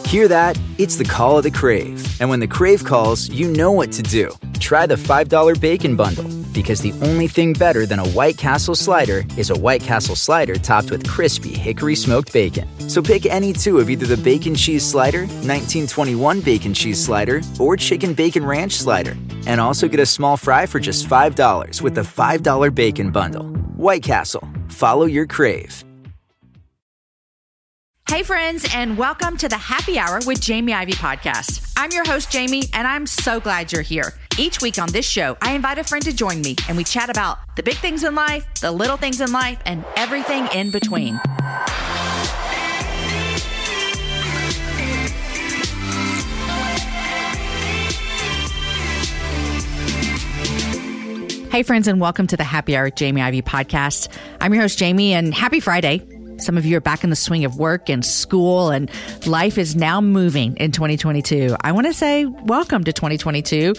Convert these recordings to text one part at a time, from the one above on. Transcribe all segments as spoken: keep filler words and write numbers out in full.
Hear that? It's the call of the Crave. And when the Crave calls, you know what to do. Try the five dollar Bacon Bundle, because the only thing better than a White Castle slider is a White Castle slider topped with crispy hickory smoked bacon. So pick any two of either the Bacon Cheese Slider, nineteen twenty-one Bacon Cheese Slider, or Chicken Bacon Ranch Slider. And also get a small fry for just five dollars with the five dollar Bacon Bundle. White Castle. Follow your crave. Hey friends, and welcome to the Happy Hour with Jamie Ivey podcast. I'm your host, Jamie, and I'm so glad you're here. Each week on this show, I invite a friend to join me, and we chat about the big things in life, the little things in life, and everything in between. Hey friends, and welcome to the Happy Hour with Jamie Ivey podcast. I'm your host, Jamie, and happy Friday. Some of you are back in the swing of work and school, and life is now moving in twenty twenty-two. I want to say welcome to twenty twenty-two.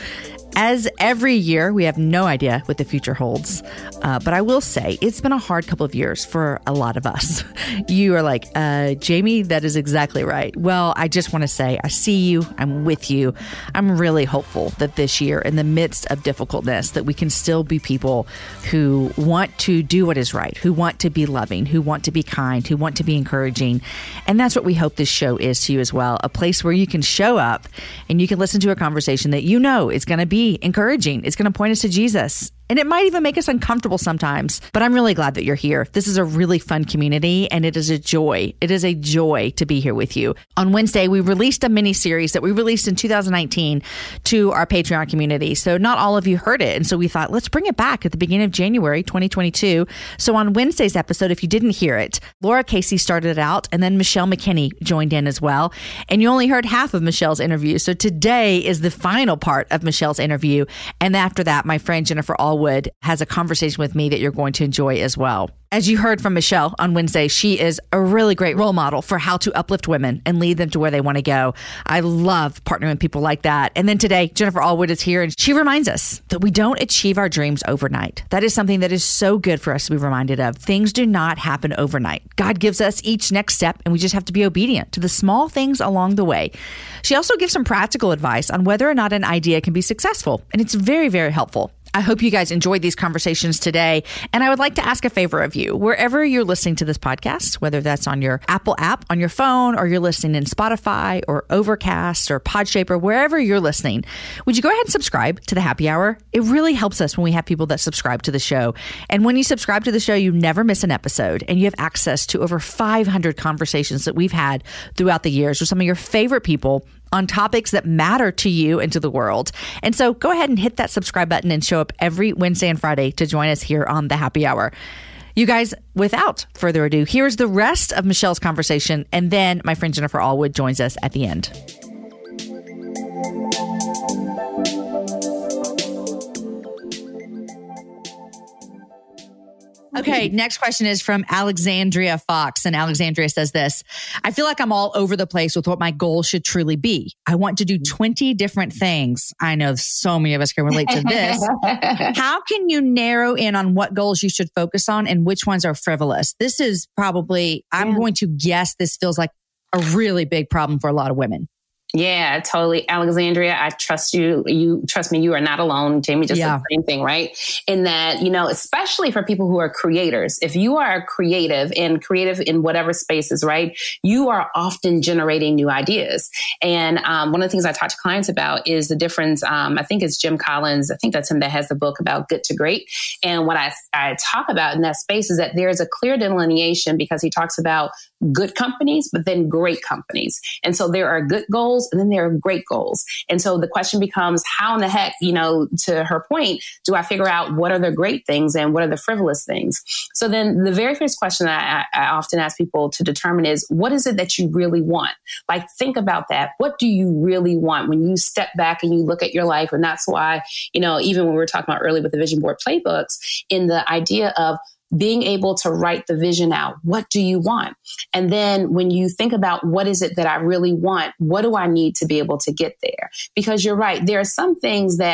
As every year, we have no idea what the future holds. Uh, but I will say it's been a hard couple of years for a lot of us. You are like, uh, Jamie, that is exactly right. Well, I just want to say I see you. I'm with you. I'm really hopeful that this year, in the midst of difficultness, that we can still be people who want to do what is right, who want to be loving, who want to be kind, who want to be encouraging. And that's what we hope this show is to you as well. A place where you can show up and you can listen to a conversation that you know is going to be encouraging. It's going to point us to Jesus. And it might even make us uncomfortable sometimes, but I'm really glad that you're here. This is a really fun community, and it is a joy. It is a joy to be here with you. On Wednesday, we released a mini series that we released in two thousand nineteen to our Patreon community. So not all of you heard it. And so we thought, let's bring it back at the beginning of January twenty twenty-two. So on Wednesday's episode, if you didn't hear it, Laura Casey started it out, and then Michelle McKinney joined in as well. And you only heard half of Michelle's interview. So today is the final part of Michelle's interview. And after that, my friend Jennifer Allwood has a conversation with me that you're going to enjoy as well. As you heard from Michelle on Wednesday, she is a really great role model for how to uplift women and lead them to where they want to go. I love partnering with people like that. And then today, Jennifer Allwood is here, and she reminds us that we don't achieve our dreams overnight. That is something that is so good for us to be reminded of. Things do not happen overnight. God gives us each next step, and we just have to be obedient to the small things along the way. She also gives some practical advice on whether or not an idea can be successful, and it's very, very helpful. I hope you guys enjoyed these conversations today. And I would like to ask a favor of you. Wherever you're listening to this podcast, whether that's on your Apple app, on your phone, or you're listening in Spotify or Overcast or Podshaper, wherever you're listening, would you go ahead and subscribe to the Happy Hour? It really helps us when we have people that subscribe to the show. And when you subscribe to the show, you never miss an episode, and you have access to over five hundred conversations that we've had throughout the years with some of your favorite people on topics that matter to you and to the world. And so go ahead and hit that subscribe button and show up every Wednesday and Friday to join us here on the Happy Hour. You guys, without further ado, here's the rest of Michelle's conversation, and then my friend Jennifer Allwood joins us at the end. Okay, next question is from Alexandria Fox. And Alexandria says this: I feel like I'm all over the place with what my goal should truly be. I want to do twenty different things. I know so many of us can relate to this. How can you narrow in on what goals you should focus on and which ones are frivolous? This is probably, I'm yeah. going to guess this feels like a really big problem for a lot of women. Yeah, totally. Alexandria, I trust you. You trust me. You are not alone. Jamie just yeah. said the same thing, right? In that, you know, especially for people who are creators, if you are creative and creative in whatever spaces, right, you are often generating new ideas. And um, one of the things I talk to clients about is the difference. Um, I think it's Jim Collins. I think that's him that has the book about good to great. And what I, I talk about in that space is that there's a clear delineation, because he talks about good companies, but then great companies. And so there are good goals and then there are great goals. And so the question becomes, how in the heck, you know, to her point, do I figure out what are the great things and what are the frivolous things? So then the very first question that I, I often ask people to determine is, what is it that you really want? Like, think about that. What do you really want when you step back and you look at your life? And that's why, you know, even when we were talking about earlier with the vision board playbooks, in the idea of being able to write the vision out. What do you want? And then when you think about what is it that I really want, what do I need to be able to get there? Because you're right. There are some things that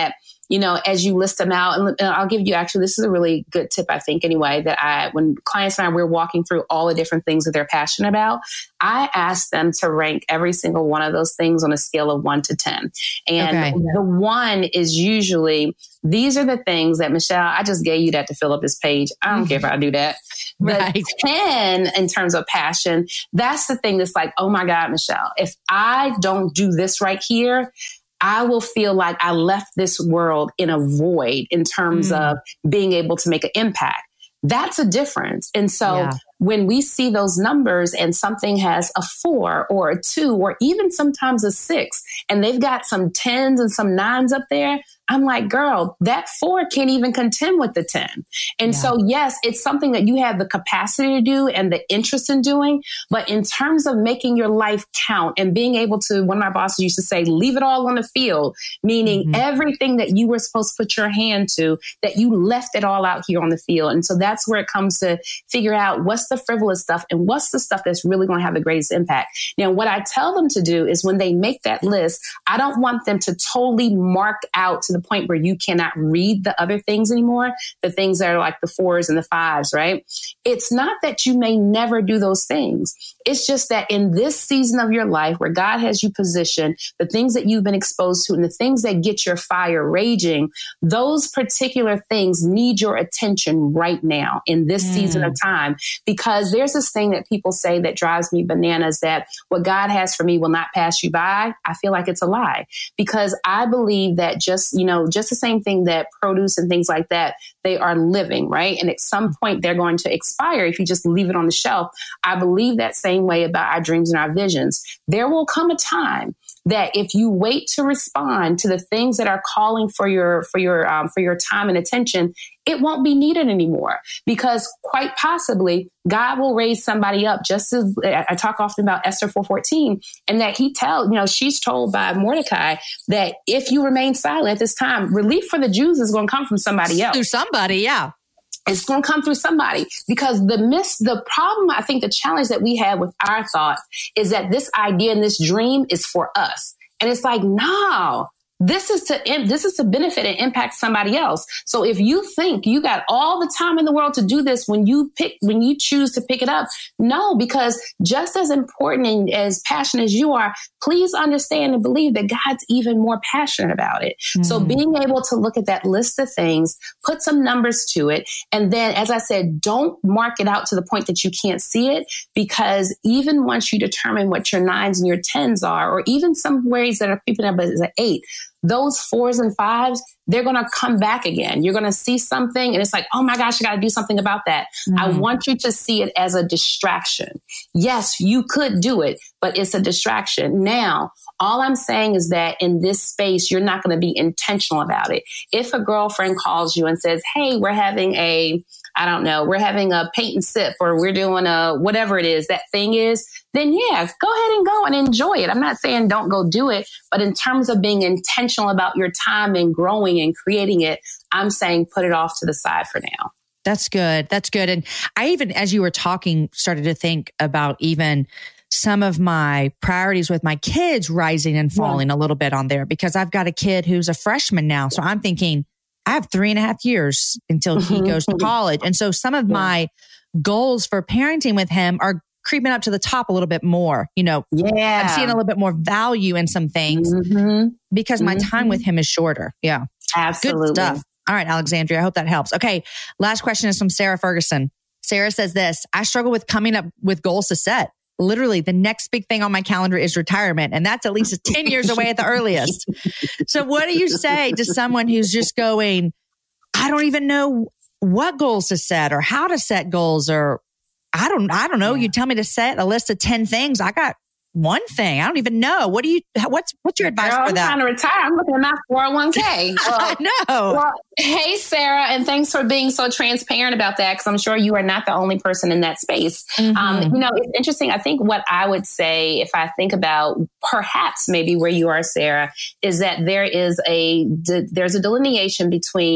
you know, as you list them out, and I'll give you actually, this is a really good tip, I think, anyway, that I, when clients and I, we're walking through all the different things that they're passionate about, I ask them to rank every single one of those things on a scale of one to ten. And okay. the one is usually, these are the things that, Michelle, I just gave you that to fill up this page. I don't mm-hmm. care if I do that. Right. The ten in terms of passion, that's the thing that's like, oh my God, Michelle, if I don't do this right here, I will feel like I left this world in a void in terms mm. of being able to make an impact. That's a difference. And so yeah. when we see those numbers and something has a four or a two or even sometimes a six, and they've got some tens and some nines up there, I'm like, girl, that four can't even contend with the ten. And yeah. so, yes, it's something that you have the capacity to do and the interest in doing. But in terms of making your life count and being able to, one of my bosses used to say, leave it all on the field, meaning mm-hmm. everything that you were supposed to put your hand to, that you left it all out here on the field. And so that's where it comes to figure out what's the frivolous stuff and what's the stuff that's really going to have the greatest impact. Now, what I tell them to do is when they make that list, I don't want them to totally mark out to the point where you cannot read the other things anymore, the things that are like the fours and the fives, right? It's not that you may never do those things. It's just that in this season of your life where God has you positioned, the things that you've been exposed to and the things that get your fire raging, those particular things need your attention right now in this mm. season of time, because there's this thing that people say that drives me bananas, that what God has for me will not pass you by. I feel like it's a lie, because I believe that just, you know, just the same thing that produce and things like that, they are living, right? And at some point they're going to expire if you just leave it on the shelf. I believe that same way about our dreams and our visions. There will come a time that if you wait to respond to the things that are calling for your for your um, for your time and attention, it won't be needed anymore, because quite possibly God will raise somebody up. Just as I talk often about Esther four fourteen, and that he tell, you know, she's told by Mordecai that if you remain silent at this time, relief for the Jews is going to come from somebody else. Through somebody, yeah. It's going to come through somebody, because the miss, the problem, I think the challenge that we have with our thoughts is that this idea and this dream is for us. And it's like, no, this is to, this is to benefit and impact somebody else. So if you think you got all the time in the world to do this, when you pick, when you choose to pick it up, no, because just as important and as passionate as you are, please understand and believe that God's even more passionate about it. Mm-hmm. So being able to look at that list of things, put some numbers to it. And then, as I said, don't mark it out to the point that you can't see it, because even once you determine what your nines and your tens are, or even some ways that are creeping up as an eight, those fours and fives, they're going to come back again. You're going to see something and it's like, oh my gosh, I got to do something about that. Mm-hmm. I want you to see it as a distraction. Yes, you could do it, but it's a distraction. Now, all I'm saying is that in this space, you're not going to be intentional about it. If a girlfriend calls you and says, hey, we're having a, I don't know, we're having a paint and sip, or we're doing a, whatever it is that thing is, then yeah, go ahead and go and enjoy it. I'm not saying don't go do it, but in terms of being intentional about your time and growing and creating it, I'm saying put it off to the side for now. That's good. That's good. And I even, as you were talking, started to think about even some of my priorities with my kids rising and falling yeah. a little bit on there, because I've got a kid who's a freshman now. So I'm thinking, I have three and a half years until he goes to college. And so some of yeah. my goals for parenting with him are creeping up to the top a little bit more. You know, yeah. I'm seeing a little bit more value in some things mm-hmm. because my mm-hmm. time with him is shorter. Yeah. Absolutely. Good stuff. All right, Alexandria, I hope that helps. Okay. Last question is from Sarah Ferguson. Sarah says this: I struggle with coming up with goals to set. Literally, the next big thing on my calendar is retirement, and that's at least ten years away at the earliest. So what do you say to someone who's just going, I don't even know what goals to set or how to set goals, or I don't, I don't know. Yeah. You tell me to set a list of ten things. I got one thing. I don't even know. What do you, what's, what's your advice Girl, for that? I'm trying to retire. I'm looking at my four oh one k. Well, I know. Well, hey, Sarah, and thanks for being so transparent about that, because I'm sure you are not the only person in that space. Mm-hmm. Um, you know, it's interesting. I think what I would say, if I think about perhaps maybe where you are, Sarah, is that there is a, de- there's a delineation between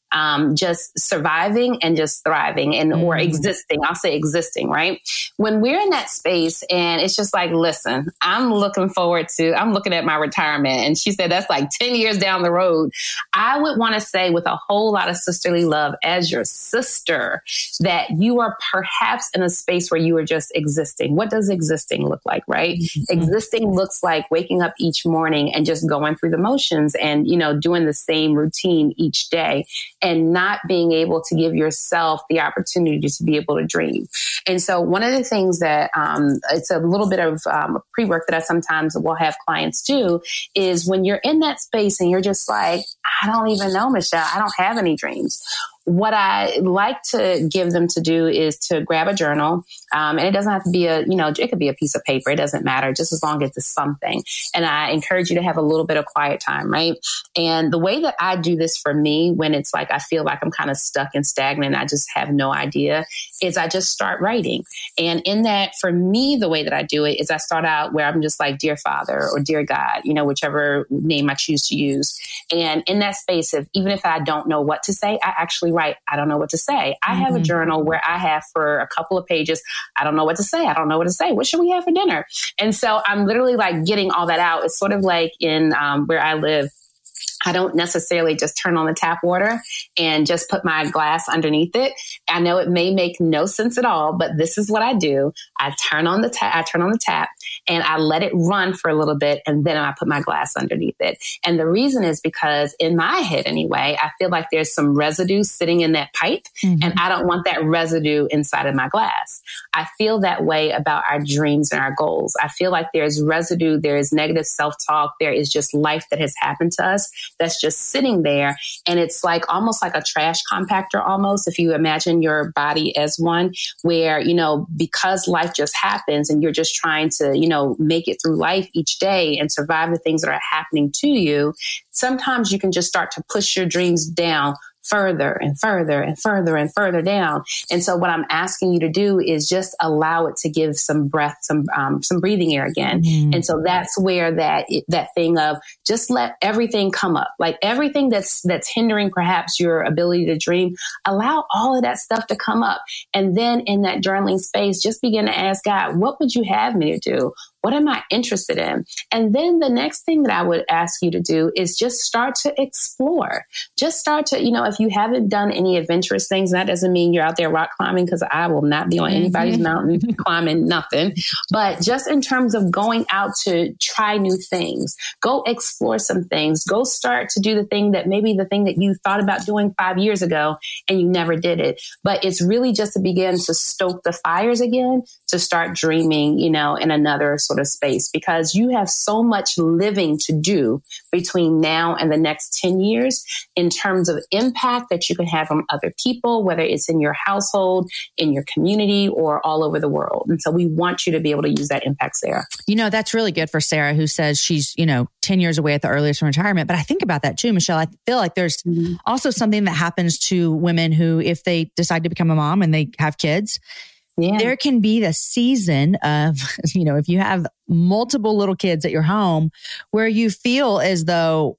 um, just surviving and just thriving and mm. or existing. I'll say existing, right? When we're in that space and it's just like, listen, I'm looking forward to, I'm looking at my retirement. And she said, that's like ten years down the road. I would want to say with a whole lot of sisterly love as your sister, that you are perhaps in a space where you are just existing. What does existing look like, right? Mm-hmm. Existing looks like waking up each morning and just going through the motions and, you know, doing the same routine each day and not being able to give yourself the opportunity to be able to dream. And so one of the things that um, it's a little bit of um, pre-work that I sometimes will have clients do is when you're in that space and you're just like, I don't even know, Michelle, I don't have any dreams. What I like to give them to do is to grab a journal. Um, and it doesn't have to be a, you know, it could be a piece of paper. It doesn't matter, just as long as it's something. And I encourage you to have a little bit of quiet time, right? And the way that I do this for me, when it's like I feel like I'm kind of stuck and stagnant, I just have no idea, is I just start writing. And in that, for me, the way that I do it is I start out where I'm just like, dear Father or dear God, you know, whichever name I choose to use. And in that space, if even if I don't know what to say, I actually write, I don't know what to say. I have mm-hmm. a journal where I have for a couple of pages, I don't know what to say. I don't know what to say. What should we have for dinner? And so I'm literally like getting all that out. It's sort of like in um, where I live. I don't necessarily just turn on the tap water and just put my glass underneath it. I know it may make no sense at all, but this is what I do. I turn on the tap, I turn on the tap and I let it run for a little bit. And then I put my glass underneath it. And the reason is because in my head anyway, I feel like there's some residue sitting in that pipe mm-hmm. and I don't want that residue inside of my glass. I feel that way about our dreams and our goals. I feel like there's residue, there is negative self-talk, there is just life that has happened to us that's just sitting there. And it's like almost like a trash compactor almost, if you imagine your body as one, where, you know, because life just happens and you're just trying to, you know, make it through life each day and survive the things that are happening to you, sometimes you can just start to push your dreams down further and further and further and further down. And so what I'm asking you to do is just allow it to give some breath, some um, some breathing air again. Mm-hmm. And so that's where that that thing of just let everything come up, like everything that's that's hindering perhaps your ability to dream, allow all of that stuff to come up. And then in that journaling space, just begin to ask God, what would you have me to do? What am I interested in? And then the next thing that I would ask you to do is just start to explore. Just start to, you know, if you haven't done any adventurous things, that doesn't mean you're out there rock climbing, because I will not be on anybody's mm-hmm. mountain climbing nothing. But just in terms of going out to try new things, go explore some things, go start to do the thing that maybe the thing that you thought about doing five years ago and you never did it. But it's really just to begin to stoke the fires again, to start dreaming, you know, in another sort of space, because you have so much living to do between now and the next ten years in terms of impact that you can have on other people, whether it's in your household, in your community, or all over the world. And so we want you to be able to use that impact, Sarah. You know, that's really good for Sarah, who says she's, you know, ten years away at the earliest from retirement. But I think about that too, Michelle. I feel like there's mm-hmm. also something that happens to women who, if they decide to become a mom and they have kids, yeah. there can be the season of, you know, if you have multiple little kids at your home where you feel as though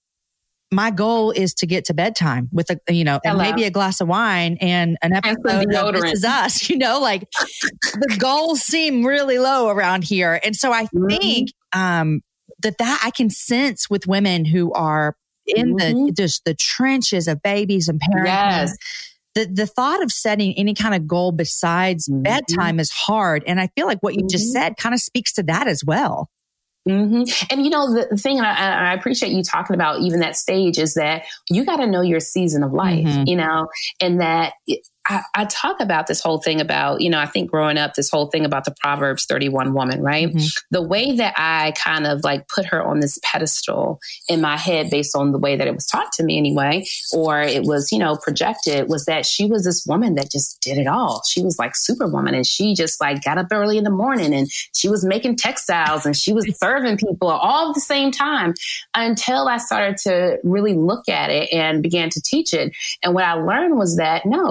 my goal is to get to bedtime with a, you know, and maybe a glass of wine and an episode of This Is Us, you know, like the goals seem really low around here. And so I mm-hmm. think um, that that I can sense with women who are in mm-hmm. the, just the trenches of babies and parenting. Yes. The the thought of setting any kind of goal besides mm-hmm. bedtime is hard. And I feel like what you mm-hmm. just said kind of speaks to that as well. Mm-hmm. And, you know, the thing, and I, I appreciate you talking about even that stage, is that you got to know your season of life, mm-hmm. you know, and that it, I, I talk about this whole thing about, you know, I think growing up, this whole thing about the Proverbs thirty-one woman, right? Mm-hmm. The way that I kind of like put her on this pedestal in my head based on the way that it was taught to me anyway, or it was, you know, projected, was that she was this woman that just did it all. She was like Superwoman, and she just like got up early in the morning and she was making textiles and she was serving people all at the same time, until I started to really look at it and began to teach it. And what I learned was that no, she was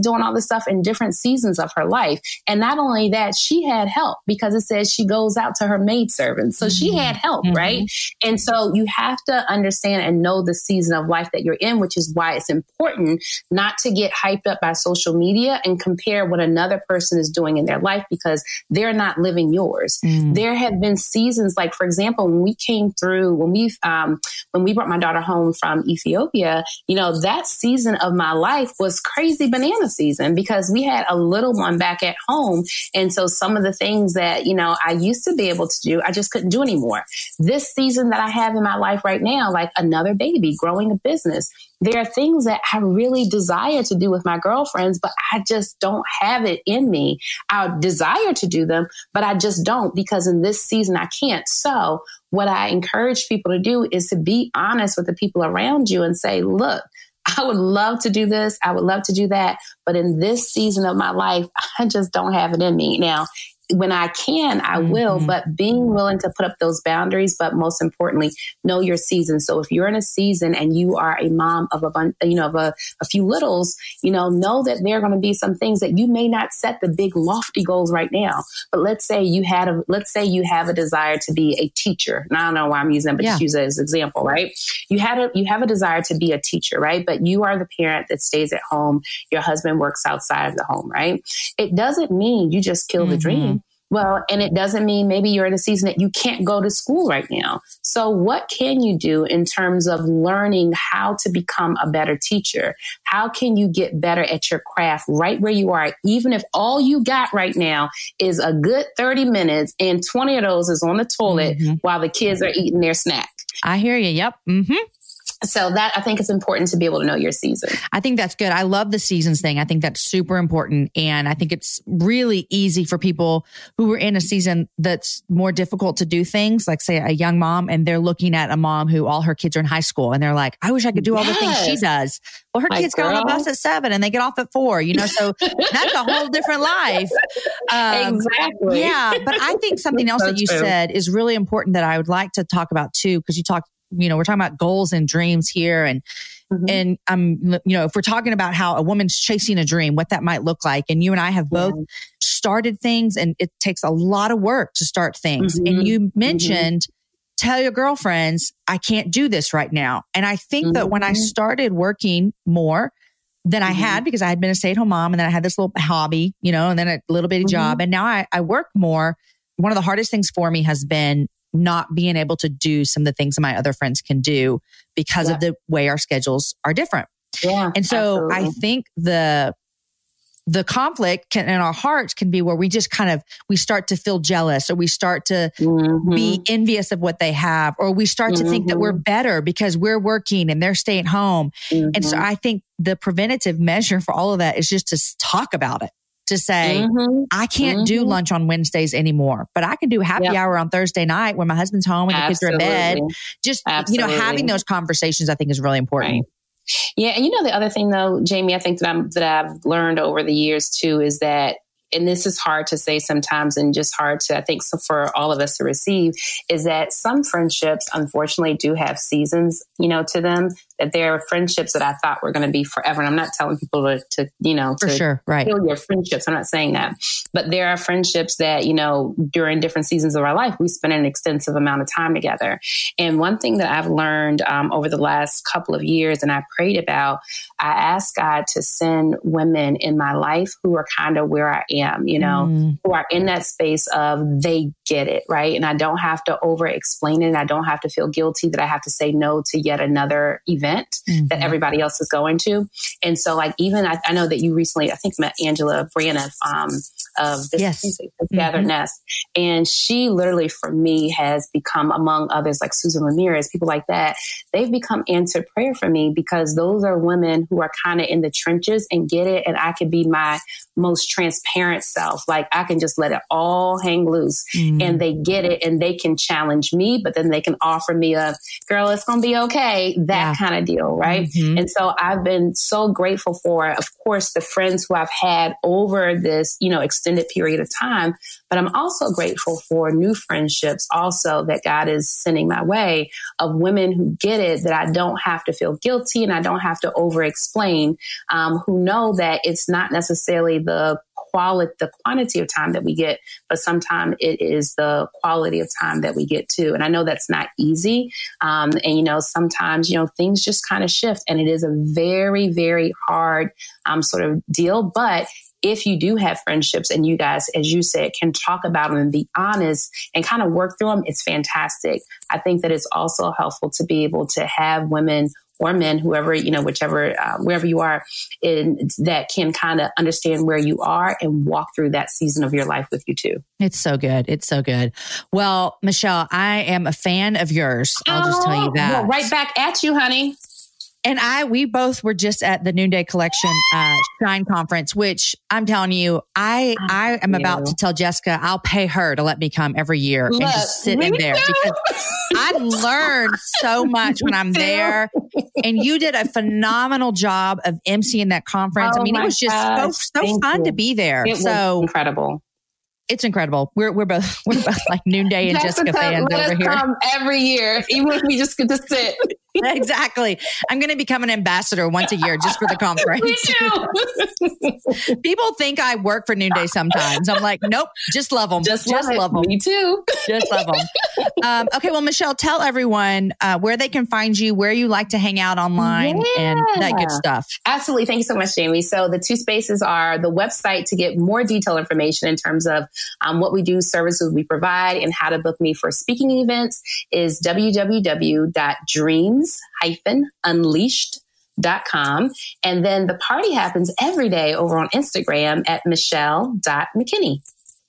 doing all this stuff in different seasons of her life. And not only that, she had help because it says she goes out to her maidservants. So mm-hmm. she had help, mm-hmm. right? And so you have to understand and know the season of life that you're in, which is why it's important not to get hyped up by social media and compare what another person is doing in their life because they're not living yours. Mm. There have been seasons, like, for example, when we came through, when we, um, when we brought my daughter home from Ethiopia, you know, that season of my life was crazy banana season because we had a little one back at home. And so some of the things that, you know, I used to be able to do, I just couldn't do anymore. This season that I have in my life right now, like another baby, growing a business, there are things that I really desire to do with my girlfriends, but I just don't have it in me. I desire to do them, but I just don't because in this season I can't. So what I encourage people to do is to be honest with the people around you and say, look, I would love to do this. I would love to do that. But in this season of my life, I just don't have it in me. Now, when I can, I will, mm-hmm. but being willing to put up those boundaries, but most importantly, know your season. So if you're in a season and you are a mom of a bunch, you know, of a, a few littles, you know, know that there are going to be some things that you may not set the big lofty goals right now. But let's say you had a, let's say you have a desire to be a teacher. And I don't know why I'm using that, but yeah. just use it as an example, right? You had a, you have a desire to be a teacher, right? But you are the parent that stays at home. Your husband works outside of the home, right? It doesn't mean you just kill mm-hmm. the dream. Well, and it doesn't mean maybe you're in a season that you can't go to school right now. So what can you do in terms of learning how to become a better teacher? How can you get better at your craft right where you are? Even if all you got right now is a good thirty minutes and twenty of those is on the toilet mm-hmm. while the kids are eating their snack. I hear you. Yep. Mm-hmm. So that, I think it's important to be able to know your season. I think that's good. I love the seasons thing. I think that's super important. And I think it's really easy for people who are in a season that's more difficult to do things, like say a young mom, and they're looking at a mom who all her kids are in high school and they're like, I wish I could do all yes. the things she does. Well, her My kids girl. get on the bus at seven and they get off at four, you know, so that's a whole different life. Um, exactly. Yeah. But I think something else that you true. said is really important that I would like to talk about too, because you talked, you know, we're talking about goals and dreams here. And, mm-hmm. and, um, you know, if we're talking about how a woman's chasing a dream, what that might look like. And you and I have both yeah. started things, and it takes a lot of work to start things. Mm-hmm. And you mentioned, mm-hmm. tell your girlfriends, I can't do this right now. And I think mm-hmm. that when I started working more than I mm-hmm. had, because I had been a stay-at-home mom, and then I had this little hobby, you know, and then a little bitty mm-hmm. job. And now I, I work more. One of the hardest things for me has been not being able to do some of the things that my other friends can do because yeah. of the way our schedules are different. Yeah. And so absolutely. I think the, the conflict can, in our hearts can be where we just kind of, we start to feel jealous, or we start to mm-hmm. be envious of what they have, or we start mm-hmm. to think that we're better because we're working and they're staying home. Mm-hmm. And so I think the preventative measure for all of that is just to talk about it. To say, mm-hmm. I can't mm-hmm. do lunch on Wednesdays anymore, but I can do happy yep. hour on Thursday night when my husband's home and Absolutely. the kids are in bed. Just, Absolutely. you know, having those conversations, I think, is really important. Right. Yeah. And you know, the other thing though, Jamie, I think that I'm, that I've learned over the years too, is that, and this is hard to say sometimes and just hard to, I think, so for all of us to receive, is that some friendships, unfortunately, do have seasons, you know, to them, that there are friendships that I thought were going to be forever. And I'm not telling people to, to you know, for to sure, right. kill your friendships. I'm not saying that. But there are friendships that, you know, during different seasons of our life, we spend an extensive amount of time together. And one thing that I've learned um, over the last couple of years, and I prayed about, I asked God to send women in my life who are kind of where I am, you know, mm. who are in that space of they get it, right? And I don't have to over explain it. I don't have to feel guilty that I have to say no to yet another event mm-hmm. that everybody else is going to. And so like, even I, I know that you recently, I think met Angela Braniff um, of this, yes. this Gathered mm-hmm. Nest. And she literally for me has become, among others like Susan Ramirez, people like that, they've become answered prayer for me, because those are women who are kind of in the trenches and get it. And I can be my most transparent self. Like I can just let it all hang loose mm-hmm. and they get it, and they can challenge me, but then they can offer me a, girl, it's going to be okay. That yeah. kind ideal, right? Mm-hmm. And so I've been so grateful for, of course, the friends who I've had over this, you know, extended period of time. But I'm also grateful for new friendships also that God is sending my way of women who get it, that I don't have to feel guilty and I don't have to over explain, um, who know that it's not necessarily the quality, the quantity of time that we get, but sometimes it is the quality of time that we get too. And I know that's not easy. Um, and, you know, sometimes, you know, things just kind of shift, and it is a very, very hard um, sort of deal. But if you do have friendships and you guys, as you said, can talk about them and be honest and kind of work through them, it's fantastic. I think that it's also helpful to be able to have women or men, whoever, you know, whichever, uh, wherever you are, in, that can kind of understand where you are and walk through that season of your life with you too. It's so good. It's so good. Well, Michelle, I am a fan of yours. I'll just tell you that. Well, right back at you, honey. And I, we both were just at the Noonday Collection uh, Shine Conference, which I'm telling you, I, I am about to tell Jessica I'll pay her to let me come every year Look, and just sit in there too. Because I learned so much when I'm there. And you did a phenomenal job of emceeing that conference. Oh I mean, it was just gosh, so, so fun you. to be there. It so was incredible. It's incredible. We're we're both we're both like Noonday and Jessica, Jessica fans over here. Come every year, even if we just get to sit. Exactly. I'm going to become an ambassador once a year just for the conference. Me too. People think I work for Noonday sometimes. I'm like, nope, just love them. Just, just love, love them. Me too. Just love them. Um, okay, well, Michelle, tell everyone uh, where they can find you, where you like to hang out online, yeah. and that good stuff. Absolutely. Thank you so much, Jamie. So the two spaces are the website to get more detailed information in terms of um, what we do, services we provide, and how to book me for speaking events is w w w dot dreams unleashed dot com. And then the party happens every day over on Instagram at michelle dot mckinney.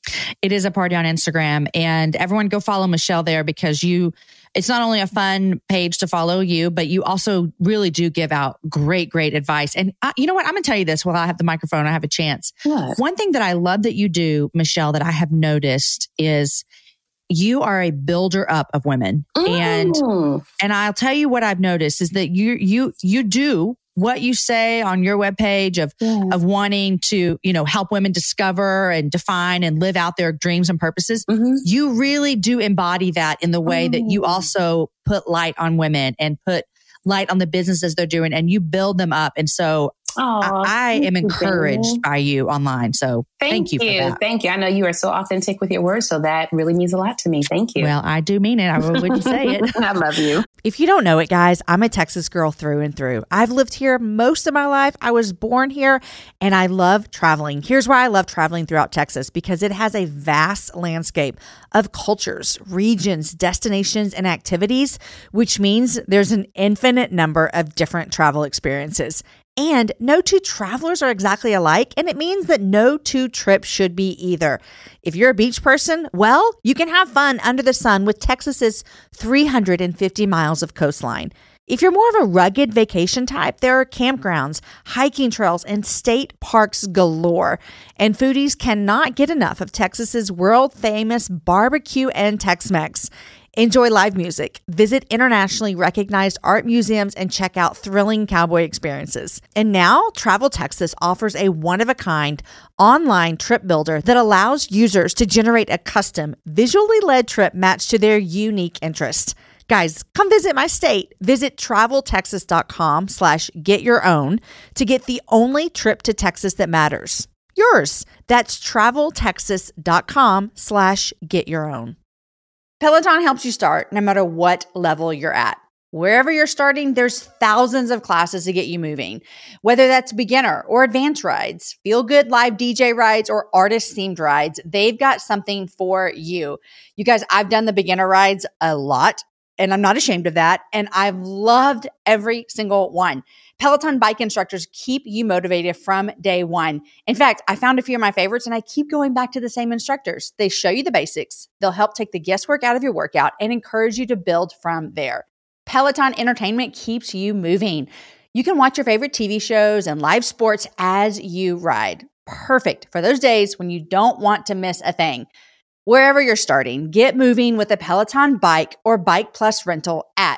It is a party on Instagram, and everyone go follow Michelle there, because you, it's not only a fun page to follow you, but you also really do give out great, great advice. And I, you know what? I'm going to tell you this while I have the microphone, I have a chance. What? One thing that I love that you do, Michelle, that I have noticed is you are a builder up of women. Mm. And, and I'll tell you what I've noticed is that you, you, you do what you say on your webpage of, yeah. of wanting to, you know, help women discover and define and live out their dreams and purposes. Mm-hmm. You really do embody that in the way mm. that you also put light on women and put light on the businesses they're doing, and you build them up. And so Aww, I, I am encouraged you. by you online. So thank, thank you, you for that. Thank you. I know you are so authentic with your words. So that really means a lot to me. Thank you. Well, I do mean it. I wouldn't say it. I love you. If you don't know it, guys, I'm a Texas girl through and through. I've lived here most of my life. I was born here, and I love traveling. Here's why I love traveling throughout Texas, because it has a vast landscape of cultures, regions, destinations, and activities, which means there's an infinite number of different travel experiences. And no two travelers are exactly alike, and it means that no two trips should be either. If you're a beach person, well, you can have fun under the sun with Texas's three hundred fifty miles of coastline. If you're more of a rugged vacation type, there are campgrounds, hiking trails, and state parks galore. And foodies cannot get enough of Texas's world-famous barbecue and Tex-Mex. Enjoy live music, visit internationally recognized art museums, and check out thrilling cowboy experiences. And now, Travel Texas offers a one-of-a-kind online trip builder that allows users to generate a custom, visually led trip matched to their unique interests. Guys, come visit my state. Visit travel texas dot com slash get your own to get the only trip to Texas that matters. Yours. That's travel texas dot com slash get your own. Peloton helps you start no matter what level you're at. Wherever you're starting, there's thousands of classes to get you moving. Whether that's beginner or advanced rides, feel good live D J rides, or artist themed rides, they've got something for you. You guys, I've done the beginner rides a lot, and I'm not ashamed of that. And I've loved every single one. Peloton bike instructors keep you motivated from day one. In fact, I found a few of my favorites, and I keep going back to the same instructors. They show you the basics. They'll help take the guesswork out of your workout and encourage you to build from there. Peloton Entertainment keeps you moving. You can watch your favorite T V shows and live sports as you ride. Perfect for those days when you don't want to miss a thing. Wherever you're starting, get moving with a Peloton bike or Bike Plus rental at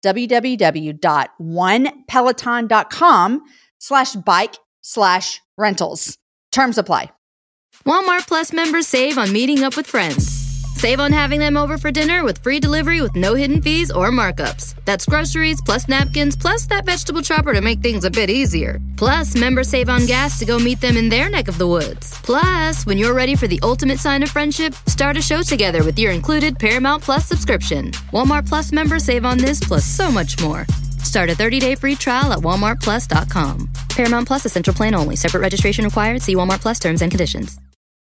www.onepeloton.com slash bike slash rentals. Terms apply. Walmart Plus members save on meeting up with friends. Save on having them over for dinner with free delivery with no hidden fees or markups. That's groceries plus napkins plus that vegetable chopper to make things a bit easier. Plus, members save on gas to go meet them in their neck of the woods. Plus, when you're ready for the ultimate sign of friendship, start a show together with your included Paramount Plus subscription. Walmart Plus members save on this plus so much more. Start a thirty-day free trial at walmart plus dot com. Paramount Plus Essential Plan only. Separate registration required. See Walmart Plus terms and conditions.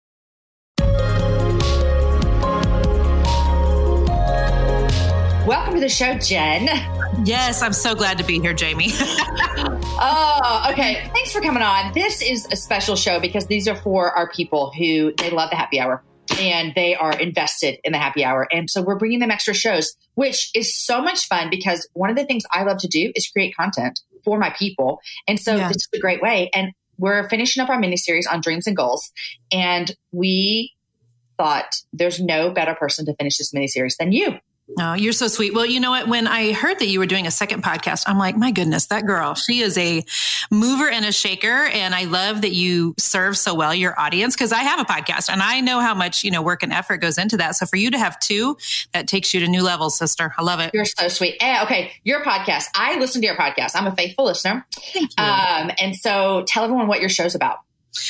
Welcome to the show, Jen. Yes, I'm so glad to be here, Jamie. Oh, okay. Thanks for coming on. This is a special show because these are for our people who they love the happy hour and they are invested in the happy hour. And so we're bringing them extra shows, which is so much fun because one of the things I love to do is create content for my people. And so yeah. This is a great way. And we're finishing up our miniseries on dreams and goals. And we thought there's no better person to finish this miniseries than you. Oh, you're so sweet. Well, you know what? When I heard that you were doing a second podcast, I'm like, my goodness, that girl, she is a mover and a shaker. And I love that you serve so well your audience because I have a podcast and I know how much, you know, work and effort goes into that. So for you to have two, that takes you to new levels, sister. I love it. You're so sweet. Eh, okay. Your podcast. I listen to your podcast. I'm a faithful listener. Thank you. Um, and so tell everyone what your show's about.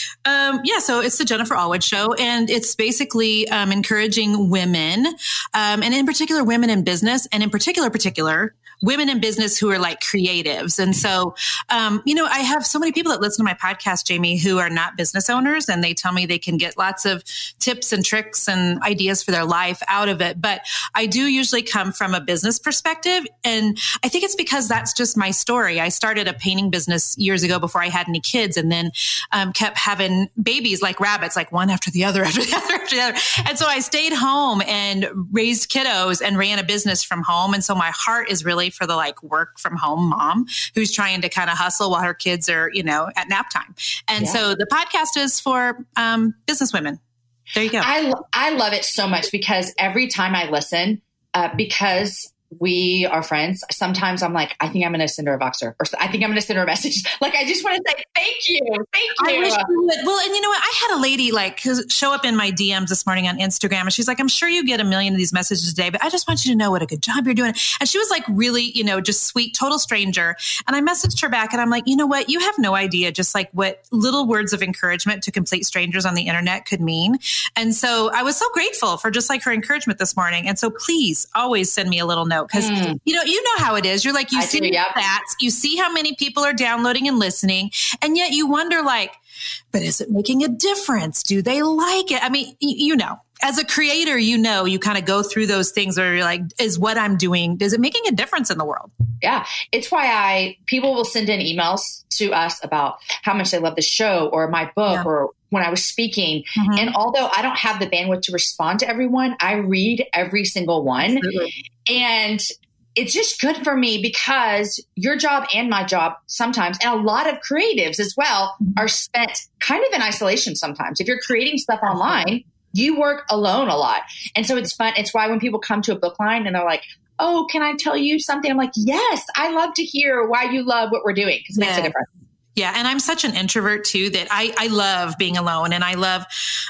Um, yeah, so it's the Jennifer Allwood Show, and it's basically um, encouraging women, um, and in particular, women in business, and in particular, particular women in business who are like creatives. And so, um, you know, I have so many people that listen to my podcast, Jamie, who are not business owners, and they tell me they can get lots of tips and tricks and ideas for their life out of it. But I do usually come from a business perspective, and I think it's because that's just my story. I started a painting business years ago before I had any kids, and then um, kept having babies like rabbits, like one after the other, after the other, after the other. And so I stayed home and raised kiddos and ran a business from home. And so my heart is really for the like work from home mom who's trying to kind of hustle while her kids are, you know, at nap time. And yeah. So the podcast is for um, business women. There you go. I, I love it so much because every time I listen, uh, because we are friends, sometimes I'm like, I think I'm going to send her a Voxer, or I think I'm going to send her a message. Like, I just want to say, thank you. Thank you. I wish you would. Well, and you know what? I had a lady like show up in my D Ms this morning on Instagram, and she's like, I'm sure you get a million of these messages a day, but I just want you to know what a good job you're doing. And she was like, really, you know, just sweet, total stranger. And I messaged her back and I'm like, you know what? You have no idea just like what little words of encouragement to complete strangers on the internet could mean. And so I was so grateful for just like her encouragement this morning. And so please always send me a little note. Because, mm. you know, you know how it is. You're like, you I see do, yep. stats, you see how many people are downloading and listening. And yet you wonder like, but is it making a difference? Do they like it? I mean, y- you know, as a creator, you know, you kind of go through those things where you're like, is what I'm doing, is it making a difference in the world? Yeah. It's why I, people will send in emails to us about how much they love the show or my book yeah. or when I was speaking. Mm-hmm. And although I don't have the bandwidth to respond to everyone, I read every single one. Absolutely. And it's just good for me because your job and my job sometimes, and a lot of creatives as well, are spent kind of in isolation sometimes. If you're creating stuff online, you work alone a lot. And so it's fun. It's why when people come to a book line and they're like, oh, can I tell you something? I'm like, yes, I love to hear why you love what we're doing because it makes yeah. a difference. Yeah. And I'm such an introvert too, that I, I love being alone and I love,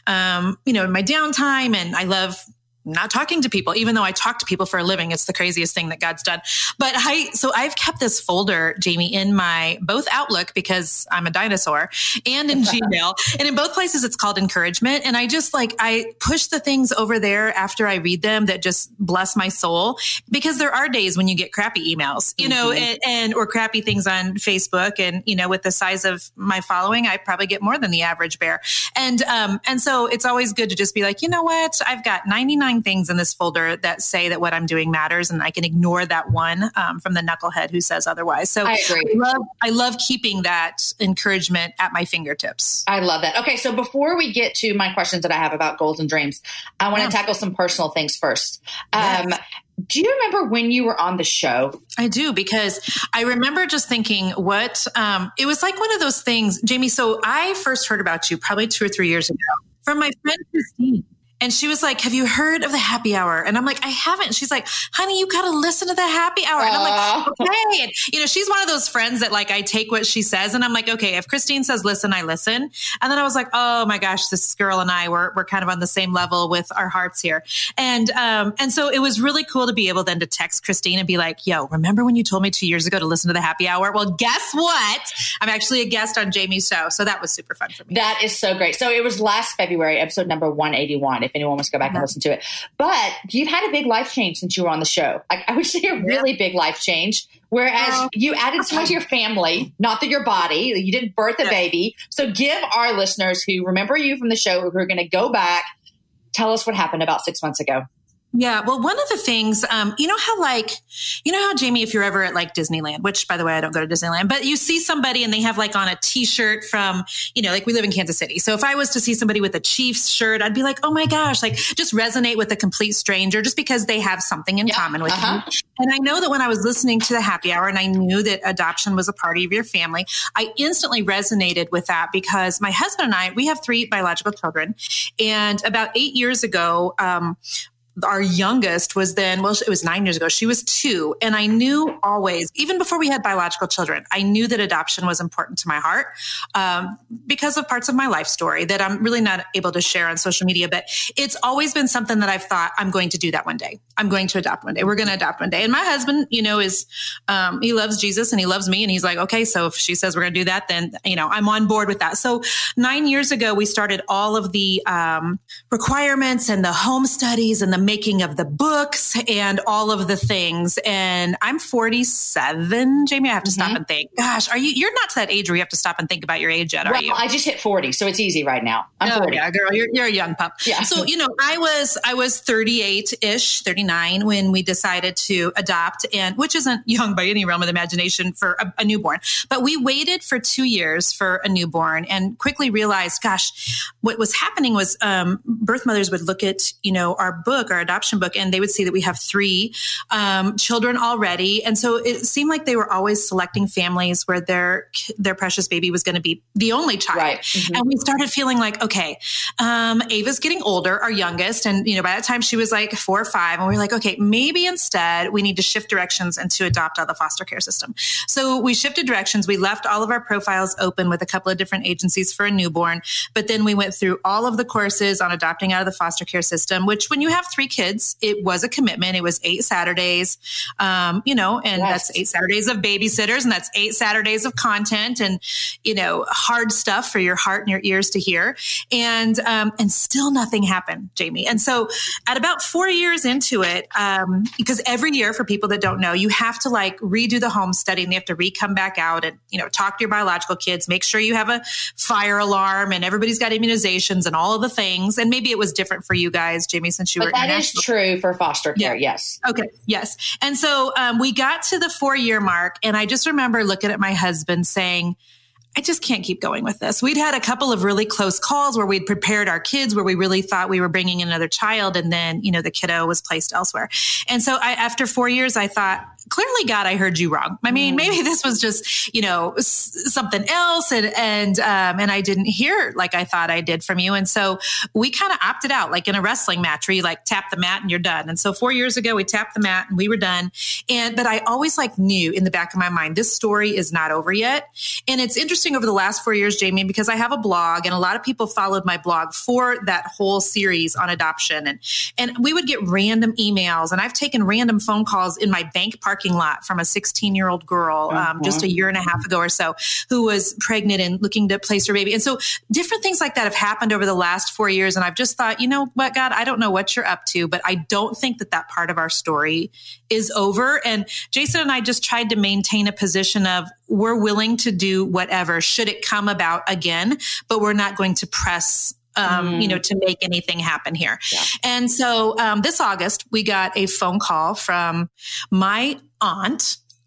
um, you know, my downtime, and I love not talking to people, even though I talk to people for a living. It's the craziest thing that God's done. But I, so I've kept this folder, Jamie, in my both Outlook because I'm a dinosaur and in Gmail, and in both places it's called encouragement. And I just like, I push the things over there after I read them that just bless my soul, because there are days when you get crappy emails, you know, mm-hmm. and, and, or crappy things on Facebook. And, you know, with the size of my following, I probably get more than the average bear. And, um, and so it's always good to just be like, you know what, I've got ninety-nine things in this folder that say that what I'm doing matters, and I can ignore that one um, from the knucklehead who says otherwise. So I agree. I love, I love keeping that encouragement at my fingertips. I love that. Okay. So before we get to my questions that I have about goals and dreams, I want to yeah. tackle some personal things first. Um, yes. Do you remember when you were on the show? I do, because I remember just thinking what, um, it was like one of those things, Jamie. So I first heard about you probably two or three years ago from my friend Christine. And she was like, have you heard of the happy hour? And I'm like, I haven't. She's like, honey, you got to listen to the happy hour. And I'm like, okay. And, you know, she's one of those friends that like, I take what she says and I'm like, okay, if Christine says, listen, I listen. And then I was like, oh my gosh, this girl and I were, we're kind of on the same level with our hearts here. And, um, and so it was really cool to be able then to text Christine and be like, yo, remember when you told me two years ago to listen to the happy hour? Well, guess what? I'm actually a guest on Jamie's show. So that was super fun for me. That is so great. So it was last February, episode number one eighty-one. If anyone wants to go back and listen to it. But you've had a big life change since you were on the show. Like, I would say a really big life change. Whereas oh. you added someone to your family, not that your body, you didn't birth a yeah. baby. So give our listeners who remember you from the show, who are going to go back, tell us what happened about six months ago. Yeah. Well, one of the things, um, you know how like, you know how Jamie, if you're ever at like Disneyland, which by the way, I don't go to Disneyland, but you see somebody and they have like on a t-shirt from, you know, like we live in Kansas City. So if I was to see somebody with a Chiefs shirt, I'd be like, oh my gosh, like just resonate with a complete stranger just because they have something in yeah. common with uh-huh. you. And I know that when I was listening to the happy hour and I knew that adoption was a part of your family, I instantly resonated with that because my husband and I, we have three biological children. And about eight years ago, um, our youngest was then, well, it was nine years ago. She was two. And I knew always, even before we had biological children, I knew that adoption was important to my heart um, because of parts of my life story that I'm really not able to share on social media. But it's always been something that I've thought I'm going to do that one day. I'm going to adopt one day. We're going to adopt one day. And my husband, you know, is, um, he loves Jesus and he loves me. And he's like, okay, so if she says we're going to do that, then, you know, I'm on board with that. So nine years ago, we started all of the um, requirements and the home studies and the making of the books and all of the things. And I'm forty-seven, Jamie. I have to mm-hmm. stop and think, gosh, are you, you're not to that age where you have to stop and think about your age yet, are well, you? I just hit forty. So it's easy right now. I'm oh, forty. Yeah, girl, you're, you're a young pup. Yeah. So, you know, I was, I was thirty-eight ish, thirty-nine when we decided to adopt, and which isn't young by any realm of the imagination for a, a newborn, but we waited for two years for a newborn and quickly realized, gosh, what was happening was, um, birth mothers would look at, you know, our book, our adoption book, and they would see that we have three um, children already. And so it seemed like they were always selecting families where their their precious baby was going to be the only child. Right. Mm-hmm. And we started feeling like, okay, um, Ava's getting older, our youngest. And, you know, by that time she was like four or five. And we were like, okay, maybe instead we need to shift directions and to adopt out of the foster care system. So we shifted directions. We left all of our profiles open with a couple of different agencies for a newborn. But then we went through all of the courses on adopting out of the foster care system, which when you have three kids, it was a commitment. It was eight Saturdays, um, you know, and yes. that's eight Saturdays of babysitters and that's eight Saturdays of content and, you know, hard stuff for your heart and your ears to hear. And, um, and still nothing happened, Jamie. And so at about four years into it, um, because every year for people that don't know, you have to like redo the home study and they have to re-come back out and, you know, talk to your biological kids, make sure you have a fire alarm and everybody's got immunizations and all of the things. And maybe it was different for you guys, Jamie, since you but were that is true for foster care. Yeah. Yes. Okay. Yes. And so um, we got to the four year mark and I just remember looking at my husband saying, I just can't keep going with this. We'd had a couple of really close calls where we'd prepared our kids, where we really thought we were bringing in another child. And then, you know, the kiddo was placed elsewhere. And so I, after four years, I thought, clearly, God, I heard you wrong. I mean, maybe this was just, you know, s- something else. And, and, um, and I didn't hear like I thought I did from you. And so we kind of opted out, like in a wrestling match where you like tap the mat and you're done. And so four years ago, we tapped the mat and we were done. And, but I always like knew in the back of my mind, this story is not over yet. And it's interesting over the last four years, Jamie, because I have a blog and a lot of people followed my blog for that whole series on adoption. And, and we would get random emails and I've taken random phone calls in my bank parking lot from a sixteen year old girl, um, mm-hmm. just a year and a half ago or so, who was pregnant and looking to place her baby. And so different things like that have happened over the last four years. And I've just thought, you know what, God, I don't know what you're up to, but I don't think that that part of our story is over. And Jason and I just tried to maintain a position of we're willing to do whatever should it come about again, but we're not going to press Um, mm. you know, to make anything happen here. Yeah. And so um, this August, we got a phone call from my aunt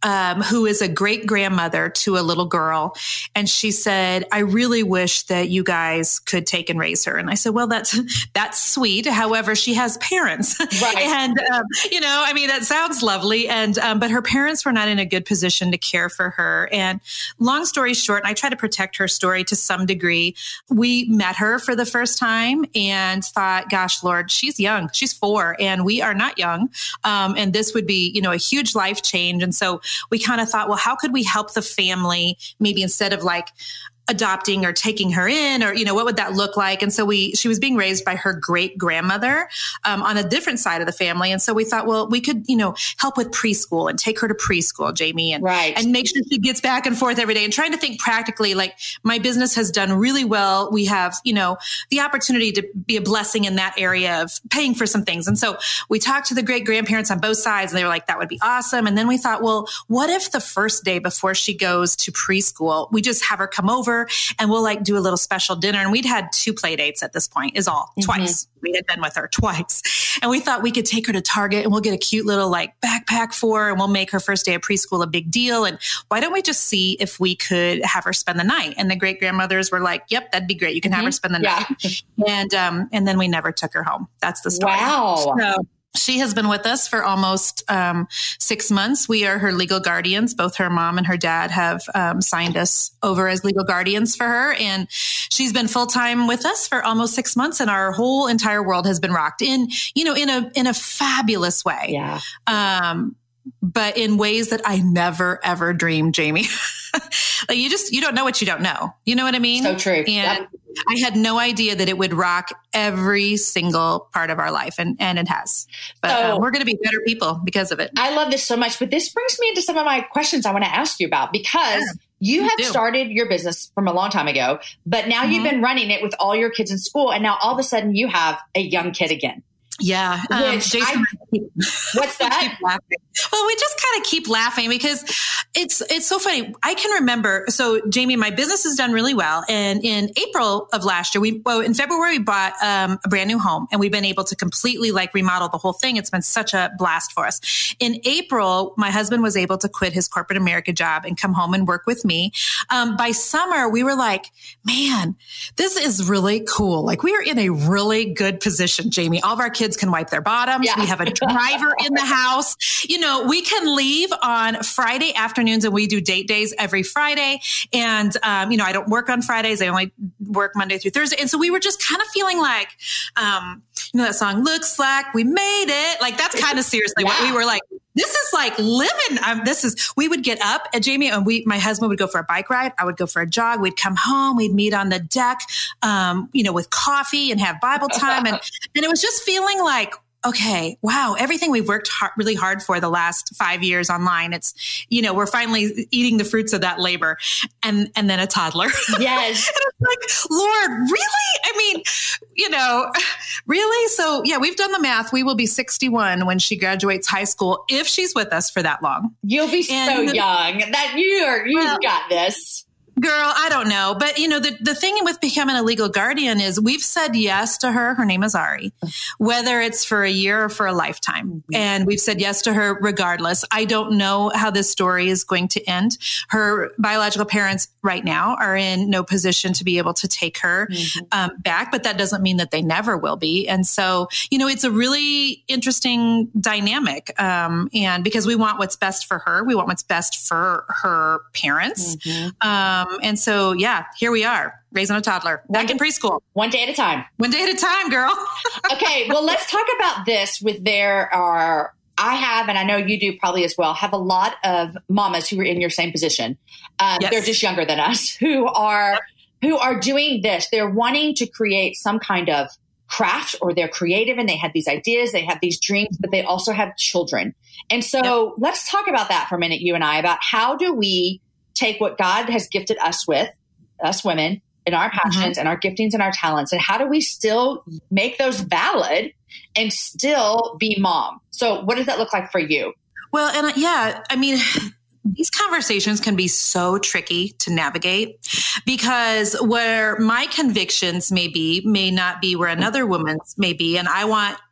um, who is a great grandmother to a little girl. And she said, I really wish that you guys could take and raise her. And I said, well, that's, that's sweet. However, she has parents. Right. and, um, you know, I mean, that sounds lovely. And, um, but her parents were not in a good position to care for her. And long story short, and I try to protect her story to some degree. We met her for the first time and thought, gosh, Lord, she's young. She's four and we are not young. Um, and this would be, you know, a huge life change. And so we kind of thought, well, how could we help the family? Maybe instead of like adopting or taking her in, or, you know, what would that look like? And so we, she was being raised by her great grandmother, um, on a different side of the family. And so we thought, well, we could, you know, help with preschool and take her to preschool, Jamie, and, right. and make sure she gets back and forth every day, and trying to think practically. Like, my business has done really well. We have, you know, the opportunity to be a blessing in that area of paying for some things. And so we talked to the great grandparents on both sides and they were like, that would be awesome. And then we thought, well, what if the first day before she goes to preschool, we just have her come over and we'll like do a little special dinner. And we'd had two play dates at this point is all, mm-hmm. twice. We had been with her twice. And we thought we could take her to Target and we'll get a cute little like backpack for her and we'll make her first day of preschool a big deal. And why don't we just see if we could have her spend the night? And the great grandmothers were like, yep, that'd be great. You can mm-hmm. have her spend the yeah. night. And, um, and then we never took her home. That's the story. Wow. So, she has been with us for almost um, six months. We are her legal guardians. Both her mom and her dad have um, signed us over as legal guardians for her. And she's been full time with us for almost six months. And our whole entire world has been rocked in, you know, in a, in a fabulous way. Yeah. Um, but in ways that I never, ever dreamed, Jamie. Like, you just, you don't know what you don't know. You know what I mean? So true. And yep. I had no idea that it would rock every single part of our life. And, and it has, but so, uh, we're going to be better people because of it. I love this so much, but this brings me into some of my questions I want to ask you about, because yeah, you have do. started your business from a long time ago, but now mm-hmm. you've been running it with all your kids in school. And now all of a sudden you have a young kid again. Yeah. Um, Jason, I, what's that? Well, we just kind of keep laughing because it's, it's so funny. I can remember. So Jamie, my business has done really well. And in April of last year, we, well, in February, we bought um, a brand new home and we've been able to completely like remodel the whole thing. It's been such a blast for us. In April, my husband was able to quit his corporate America job and come home and work with me. Um, by summer, we were like, man, this is really cool. Like, we are in a really good position, Jamie. All of our kids can wipe their bottoms. Yeah. We have a driver in the house. You know, we can leave on Friday afternoons and we do date days every Friday. And, um, you know, I don't work on Fridays. I only work Monday through Thursday. And so we were just kind of feeling like, um, you know, that song, looks like we made it. Like, that's kind of seriously yeah. what we were like. This is like living. Um, this is, we would get up at Jamie and we, my husband would go for a bike ride. I would go for a jog. We'd come home. We'd meet on the deck, um, you know, with coffee and have Bible time. And, and it was just feeling like, okay, wow, everything we've worked hard, really hard for the last five years online. It's, you know, we're finally eating the fruits of that labor. And, and then a toddler. Yes. And it's like, Lord, really? I mean, you know, really? So yeah, we've done the math. We will be sixty-one when she graduates high school, if she's with us for that long. You'll be and, so young that you are, you've well, got this. Girl, I don't know. But, you know, the, the thing with becoming a legal guardian is we've said yes to her. Her name is Ari, whether it's for a year or for a lifetime. Mm-hmm. And we've said yes to her regardless. I don't know how this story is going to end. Her biological parents right now are in no position to be able to take her mm-hmm. um, back, but that doesn't mean that they never will be. And so, you know, it's a really interesting dynamic. Um, and because we want what's best for her, we want what's best for her parents. Mm-hmm. Um, and so, yeah, here we are, raising a toddler back in preschool. One day at a time. One day at a time, girl. Okay, well, let's talk about this with there are, I have, and I know you do probably as well, have a lot of mamas who are in your same position. Um, yes. They're just younger than us who are, who are doing this. They're wanting to create some kind of craft, or they're creative and they have these ideas, they have these dreams, but they also have children. And so yep. let's talk about that for a minute, you and I, about how do we take what God has gifted us with, us women, and our passions mm-hmm. and our giftings and our talents, and how do we still make those valid and still be mom? So what does that look like for you? Well, and uh, yeah, I mean, these conversations can be so tricky to navigate because where my convictions may be, may not be where another woman's may be. And I want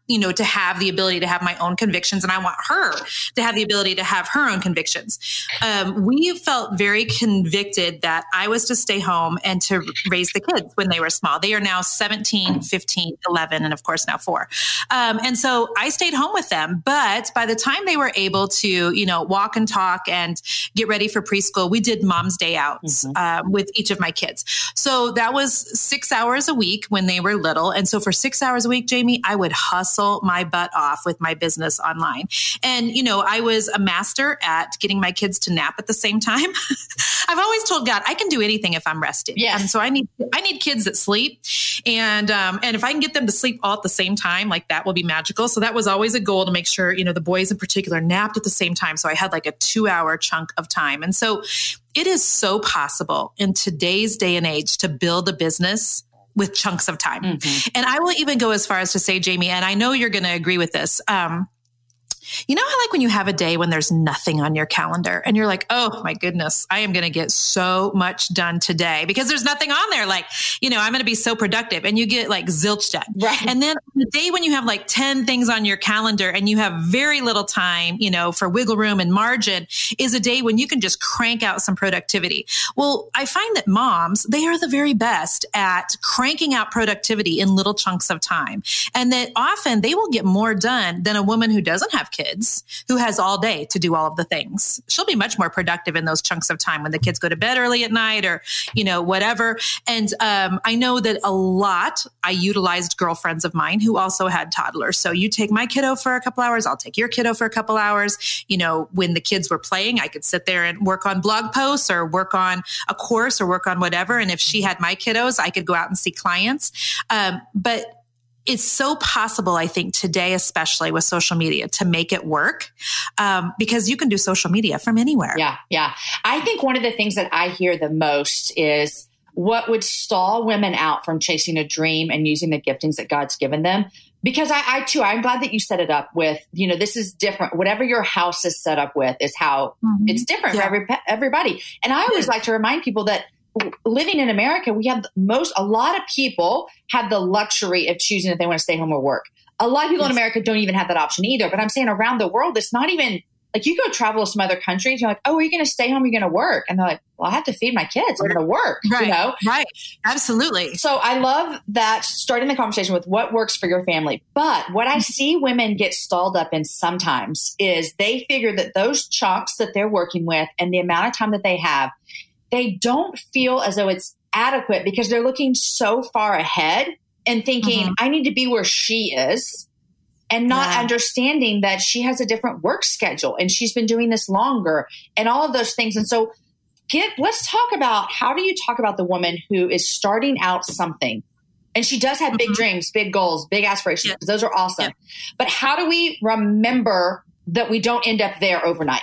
you know, to have the ability to have my own convictions. And I want her to have the ability to have her own convictions. Um, we felt very convicted that I was to stay home and to raise the kids when they were small. They are now seventeen, fifteen, eleven, and of course now four. Um, and so I stayed home with them. But by the time they were able to, you know, walk and talk and get ready for preschool, we did mom's day outs mm-hmm. uh, with each of my kids. So that was six hours a week when they were little. And so for six hours a week, Jamie, I would hustle my butt off with my business online. And, you know, I was a master at getting my kids to nap at the same time. I've always told God, I can do anything if I'm rested. Yes. And so I need, I need kids that sleep. And, um, and if I can get them to sleep all at the same time, like that will be magical. So that was always a goal to make sure, you know, the boys in particular napped at the same time. So I had like a two hour chunk of time. And so it is so possible in today's day and age to build a business with chunks of time. Mm-hmm. And I will even go as far as to say, Jamie, and I know you're going to agree with this. Um, you know how like when you have a day when there's nothing on your calendar and you're like, oh my goodness, I am going to get so much done today because there's nothing on there. Like, you know, I'm going to be so productive and you get like zilch done. Right. And then the day when you have like ten things on your calendar and you have very little time, you know, for wiggle room and margin is a day when you can just crank out some productivity. Well, I find that moms, they are the very best at cranking out productivity in little chunks of time. And that often they will get more done than a woman who doesn't have kids, who has all day to do all of the things. She'll be much more productive in those chunks of time when the kids go to bed early at night or, you know, whatever. And um, I know that a lot, I utilized girlfriends of mine who also had toddlers. So you take my kiddo for a couple hours, I'll take your kiddo for a couple hours. You know, when the kids were playing, I could sit there and work on blog posts or work on a course or work on whatever. And if she had my kiddos, I could go out and see clients. Um, but it's so possible, I think, today, especially with social media, to make it work um, because you can do social media from anywhere. Yeah, yeah. I think one of the things that I hear the most is what would stall women out from chasing a dream and using the giftings that God's given them. Because I, I too, I'm glad that you set it up with, you know, this is different. Whatever your house is set up with is how mm-hmm. it's different yeah. for every, everybody. And I always yeah. like to remind people that living in America, we have most, a lot of people have the luxury of choosing if they want to stay home or work. A lot of people yes. in America don't even have that option either. But I'm saying around the world, it's not even like you go travel to some other countries. You're like, oh, are you going to stay home? Are you going to work? And they're like, well, I have to feed my kids. I'm going to work, right, you know? Right. Absolutely. So I love that starting the conversation with what works for your family. But what I see women get stalled up in sometimes is they figure that those chunks that they're working with and the amount of time that they have, they don't feel as though it's adequate because they're looking so far ahead and thinking, mm-hmm. I need to be where she is, and not yeah. understanding that she has a different work schedule and she's been doing this longer and all of those things. And so get, let's talk about, how do you talk about the woman who is starting out something and she does have big mm-hmm. dreams, big goals, big aspirations, because yeah. those are awesome. Yeah. But how do we remember that we don't end up there overnight?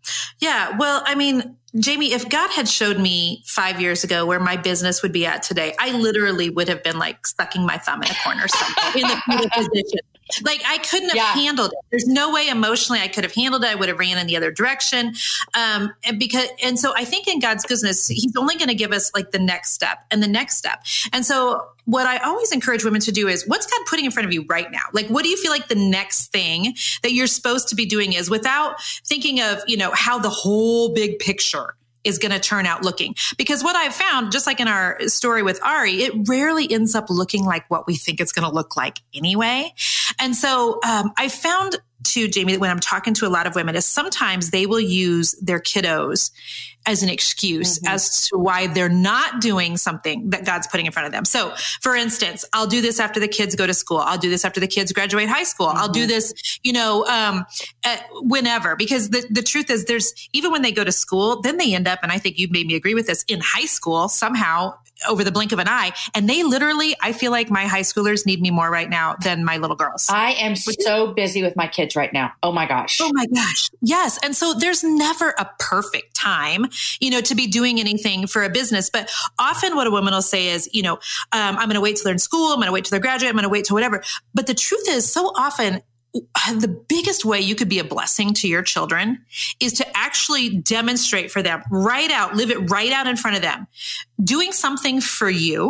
Yeah. Well, I mean, Jamie, if God had showed me five years ago where my business would be at today, I literally would have been like sucking my thumb in a corner somewhere in the fetal position. Like I couldn't have yeah. handled it. There's no way emotionally I could have handled it. I would have ran in the other direction. Um, and because, and so I think in God's goodness, he's only going to give us like the next step and the next step. And so what I always encourage women to do is, what's God putting in front of you right now? Like, what do you feel like the next thing that you're supposed to be doing is, without thinking of, you know, how the whole big picture is going to turn out looking? Because what I've found, just like in our story with Ari, it rarely ends up looking like what we think it's going to look like anyway. And so um, I found too, Jamie, when I'm talking to a lot of women, is sometimes they will use their kiddos as an excuse mm-hmm. as to why they're not doing something that God's putting in front of them. So for instance, I'll do this after the kids go to school. I'll do this after the kids graduate high school. Mm-hmm. I'll do this, you know, um, uh, whenever, because the, the truth is there's, even when they go to school, then they end up, and I think you've made me agree with this, in high school somehow over the blink of an eye. And they literally, I feel like my high schoolers need me more right now than my little girls. I am so busy with my kids right now. Oh my gosh. Oh my gosh. Yes. And so there's never a perfect time, you know, to be doing anything for a business. But often what a woman will say is, you know, um, I'm going to wait till they're in school. I'm going to wait till they're graduate. I'm going to wait till whatever. But the truth is, so often the biggest way you could be a blessing to your children is to actually demonstrate for them right out, live it right out in front of them, doing something for you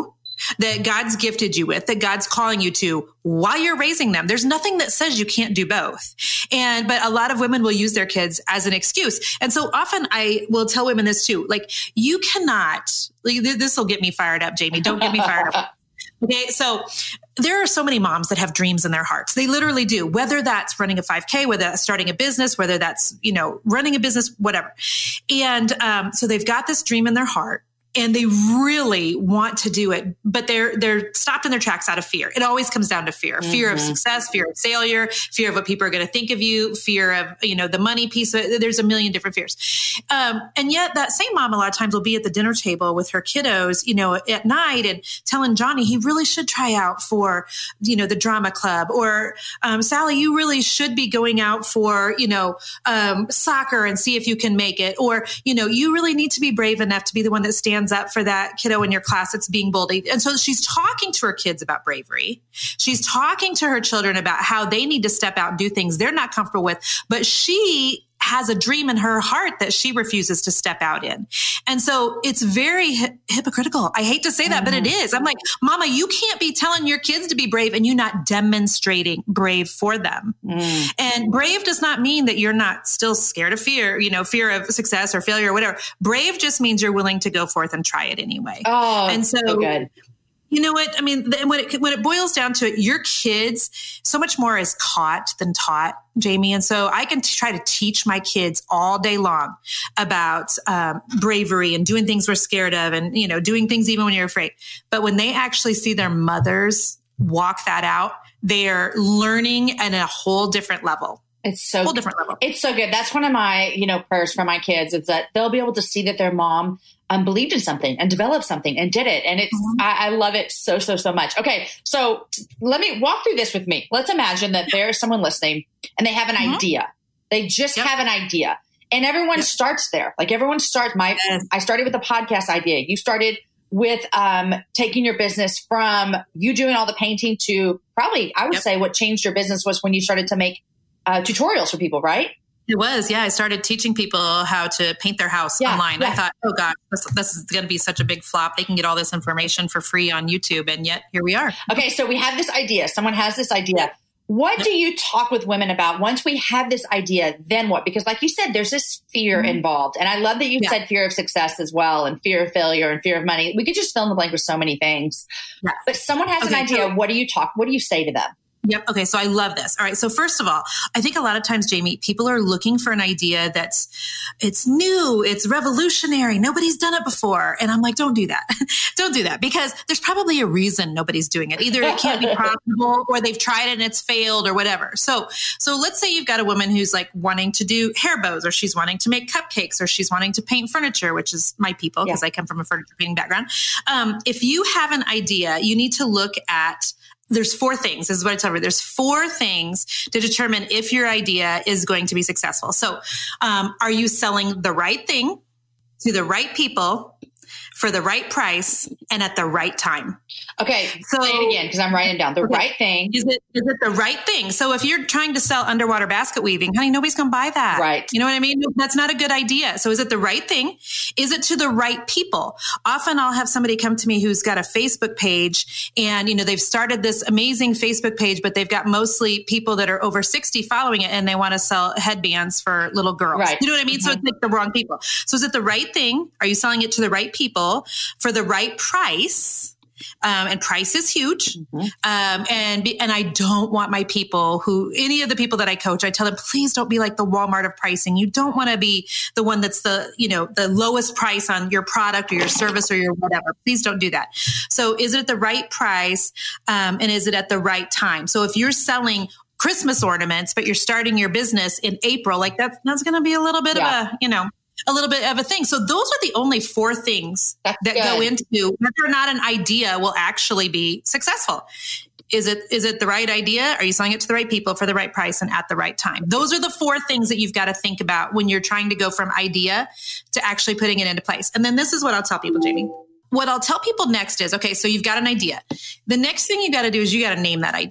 that God's gifted you with, that God's calling you to while you're raising them. There's nothing that says you can't do both. And, but a lot of women will use their kids as an excuse. And so often I will tell women this too, like, you cannot, like, this will get me fired up, Jamie. Don't get me fired up. Okay. So there are so many moms that have dreams in their hearts. They literally do, whether that's running a five K, whether that's starting a business, whether that's, you know, running a business, whatever. And, um, so they've got this dream in their heart. And they really want to do it, but they're they're stopped in their tracks out of fear. It always comes down to fear: mm-hmm. fear of success, fear of failure, fear of what people are going to think of you, fear of, you know, the money piece of it. There's a million different fears. Um, and yet that same mom a lot of times will be at the dinner table with her kiddos, you know, at night and telling Johnny he really should try out for, you know, the drama club, or um, Sally, you really should be going out for, you know, um, soccer and see if you can make it, or, you know, you really need to be brave enough to be the one that stands up for that kiddo in your class that's being bullied. And so she's talking to her kids about bravery. She's talking to her children about how they need to step out and do things they're not comfortable with, but she has a dream in her heart that she refuses to step out in. And so it's very hi- hypocritical. I hate to say that, mm. but it is. I'm like, Mama, you can't be telling your kids to be brave and you not demonstrating brave for them. Mm. And brave does not mean that you're not still scared of fear, you know, fear of success or failure or whatever. Brave just means you're willing to go forth and try it anyway. Oh, and so, so good. You know what? I mean, when it, when it boils down to it, your kids, so much more is caught than taught, Jamie. And so I can t- try to teach my kids all day long about um, bravery and doing things we're scared of and, you know, doing things even when you're afraid. But when they actually see their mothers walk that out, they are learning at a whole different level. It's so whole different level. It's so good. That's one of my, you know, prayers for my kids. It's that they'll be able to see that their mom um, believed in something and developed something and did it. And it's, mm-hmm. I, I love it so, so, so much. Okay. So let me walk through this with me. Let's imagine that there's someone listening and they have an mm-hmm. idea. They just yep. have an idea, and everyone yep. starts there. Like everyone starts my, yes. I started with a podcast idea. You started with um, taking your business from you doing all the painting to probably, I would yep. say what changed your business was when you started to make Uh, tutorials for people, right? It was. Yeah. I started teaching people how to paint their house yeah, online. Yeah. I thought, oh God, this, this is going to be such a big flop. They can get all this information for free on YouTube. And yet here we are. Okay. So we have this idea. Someone has this idea. What do you talk with women about once we have this idea? Then what? Because like you said, there's this fear mm-hmm. involved. And I love that you yeah. said fear of success as well, and fear of failure and fear of money. We could just fill in the blank with so many things. Yeah. But someone has okay, an idea. So- what do you talk? What do you say to them? Yep. Okay. So I love this. All right. So first of all, I think a lot of times, Jamie, people are looking for an idea that's, it's new, it's revolutionary. Nobody's done it before. And I'm like, don't do that. Don't do that, because there's probably a reason nobody's doing it. Either it can't be profitable, or they've tried it and it's failed, or whatever. So, so let's say you've got a woman who's like wanting to do hair bows, or she's wanting to make cupcakes, or she's wanting to paint furniture, which is my people, because yeah. I come from a furniture painting background. Um, if you have an idea, you need to look at There's four things. This is what I tell you. There's four things to determine if your idea is going to be successful. So, um, are you selling the right thing to the right people for the right price and at the right time? Okay. So say it again, because I'm writing down the okay. right thing. Is it, is it the right thing? So if you're trying to sell underwater basket weaving, honey, nobody's going to buy that. Right. You know what I mean? That's not a good idea. So is it the right thing? Is it to the right people? Often I'll have somebody come to me who's got a Facebook page, and, you know, they've started this amazing Facebook page, but they've got mostly people that are over sixty following it, and they want to sell headbands for little girls. Right. You know what I mean? Mm-hmm. So it's like the wrong people. So is it the right thing? Are you selling it to the right people for the right price? Um, and price is huge. Mm-hmm. Um, and, and I don't want my people who, any of the people that I coach, I tell them, please don't be like the Walmart of pricing. You don't want to be the one that's the, you know, the lowest price on your product or your service or your whatever. Please don't do that. So is it at the right price? Um, and is it at the right time? So if you're selling Christmas ornaments, but you're starting your business in April, like that, that's going to be a little bit yeah. of a, you know, a little bit of a thing. So those are the only four things That's that good. go into whether or not an idea will actually be successful. Is it, is it the right idea? Are you selling it to the right people for the right price and at the right time? Those are the four things that you've got to think about when you're trying to go from idea to actually putting it into place. And then this is what I'll tell people, Jamie. What I'll tell people next is, okay, so you've got an idea. The next thing you got to do is you got to name that idea.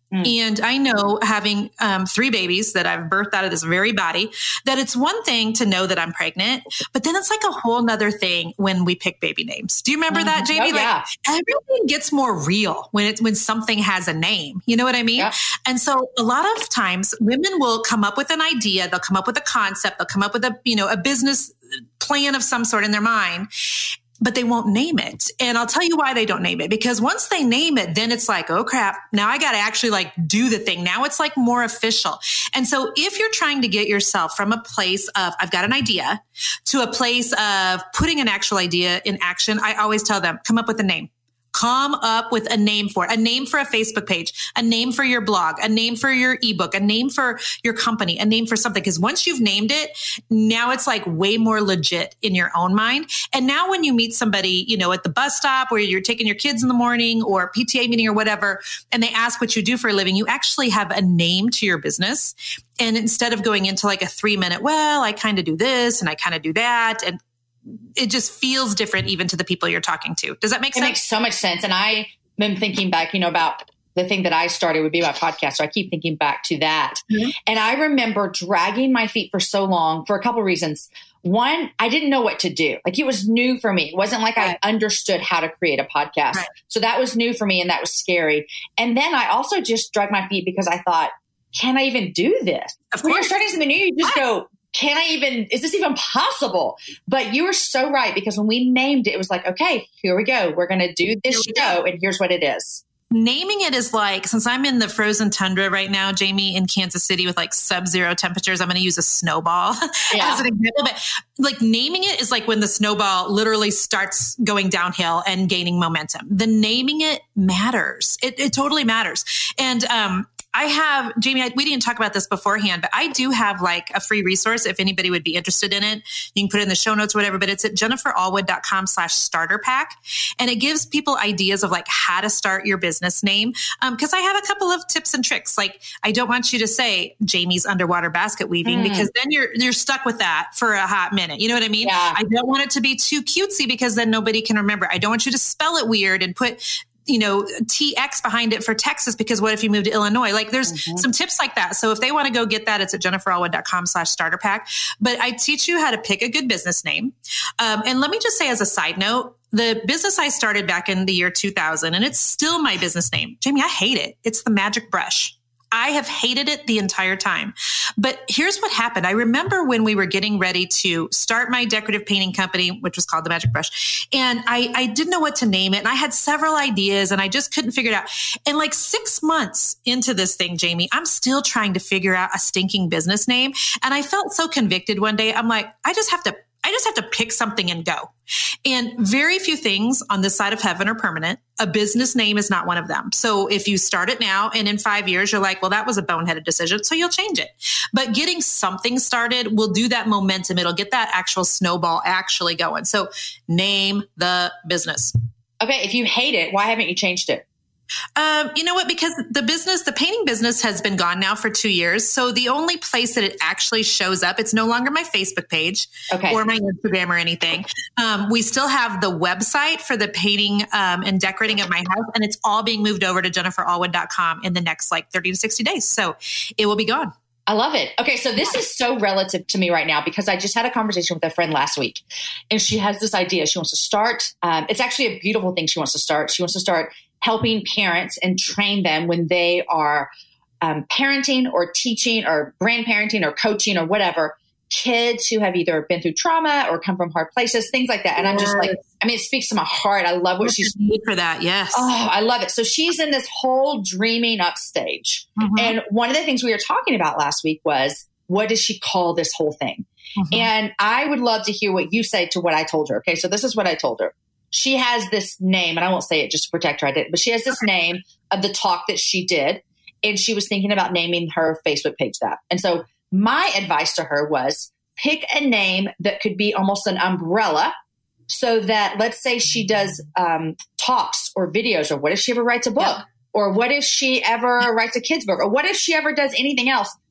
Mm. And I know, having um, three babies that I've birthed out of this very body, that it's one thing to know that I'm pregnant, but then it's like a whole nother thing when we pick baby names. Do you remember mm-hmm. that, Jamie? Oh, yeah. Like, everything gets more real when it's when something has a name. You know what I mean? Yeah. And so a lot of times women will come up with an idea, they'll come up with a concept, they'll come up with a, you know, a business plan of some sort in their mind, but they won't name it. And I'll tell you why they don't name it. Because once they name it, then it's like, oh crap, now I got to actually like do the thing. Now it's like more official. And so if you're trying to get yourself from a place of, I've got an idea, to a place of putting an actual idea in action, I always tell them, come up with a name. Come up with a name for it, a name for a Facebook page, a name for your blog, a name for your ebook, a name for your company, a name for something. Because once you've named it, now it's like way more legit in your own mind. And now when you meet somebody, you know, at the bus stop where you're taking your kids in the morning or P T A meeting or whatever, and they ask what you do for a living, you actually have a name to your business. And instead of going into like a three minute, well, I kind of do this and I kind of do that, and it just feels different even to the people you're talking to. Does that make sense? It makes so much sense. And I've been thinking back, you know, about the thing that I started would be my podcast. So I keep thinking back to that. Mm-hmm. And I remember dragging my feet for so long for a couple of reasons. One, I didn't know what to do. Like, it was new for me. It wasn't like right. I understood how to create a podcast. Right. So that was new for me and that was scary. And then I also just dragged my feet because I thought, can I even do this? Of when course. you're starting something new, you just right. go, can I even, is this even possible? But you were so right, because when we named it, it was like, okay, here we go. We're going to do this show and here's what it is. Naming it is like, since I'm in the frozen tundra right now, Jamie, in Kansas City with like sub-zero temperatures, I'm going to use a snowball yeah. as an example. But like, naming it is like when the snowball literally starts going downhill and gaining momentum. The naming it matters. It, it totally matters. And, um, I have, Jamie, I, we didn't talk about this beforehand, but I do have like a free resource if anybody would be interested in it. You can put it in the show notes or whatever, but it's at jenniferallwood.com slash starter pack. And it gives people ideas of like how to start your business name. Um, cause I have a couple of tips and tricks. Like, I don't want you to say Jamie's Underwater Basket Weaving mm. because then you're, you're stuck with that for a hot minute. You know what I mean? Yeah. I don't want it to be too cutesy because then nobody can remember. I don't want you to spell it weird and put, you know, T X behind it for Texas, because what if you move to Illinois? Like, there's mm-hmm. some tips like that. So if they want to go get that, it's at jenniferallwood.com slash starter pack. But I teach you how to pick a good business name. Um, and let me just say, as a side note, the business I started back in the year two thousand, and it's still my business name. Jamie, I hate it. It's the Magic Brush. I have hated it the entire time. But here's what happened. I remember when we were getting ready to start my decorative painting company, which was called The Magic Brush. And I, I didn't know what to name it. And I had several ideas and I just couldn't figure it out. And like six months into this thing, Jamie, I'm still trying to figure out a stinking business name. And I felt so convicted one day. I'm like, I just have to I just have to pick something and go. And very few things on this side of heaven are permanent. A business name is not one of them. So if you start it now and in five years, you're like, well, that was a boneheaded decision, so you'll change it. But getting something started will do that momentum. It'll get that actual snowball actually going. So name the business. Okay. If you hate it, why haven't you changed it? Um, you know what? Because the business, the painting business has been gone now for two years. So the only place that it actually shows up, it's no longer my Facebook page okay. or my Instagram or anything. Um, we still have the website for the painting um, and decorating of my house, and it's all being moved over to jennifer allwood dot com in the next like thirty to sixty days. So it will be gone. I love it. Okay. So this is so relative to me right now because I just had a conversation with a friend last week and she has this idea. She wants to start. Um, it's actually a beautiful thing she wants to start. She wants to start helping parents and train them when they are um, parenting or teaching or grandparenting or coaching or whatever, kids who have either been through trauma or come from hard places, things like that. And yes. I'm just like, I mean, it speaks to my heart. I love what What's she's need for that. Yes. Oh, I love it. So she's in this whole dreaming up stage. Mm-hmm. And one of the things we were talking about last week was, what does she call this whole thing? Mm-hmm. And I would love to hear what you say to what I told her. Okay. So this is what I told her. She has this name, and I won't say it just to protect her, I did, but she has this name of the talk that she did, and she was thinking about naming her Facebook page that. And so my advice to her was pick a name that could be almost an umbrella so that, let's say she does um, talks or videos, or what if she ever writes a book, yeah. or what if she ever writes a kid's book, or what if she ever does anything else?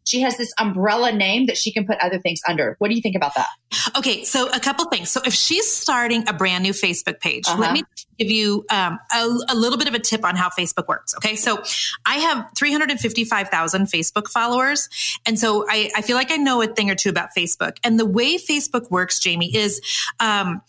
she has this umbrella name that she can put other things under. What do you think about that? Okay, so a couple things. So if she's starting a brand new Facebook page, uh-huh. let me give you um, a, a little bit of a tip on how Facebook works. Okay, so I have three hundred fifty-five thousand Facebook followers. And so I, I feel like I know a thing or two about Facebook. And the way Facebook works, Jamie, is um,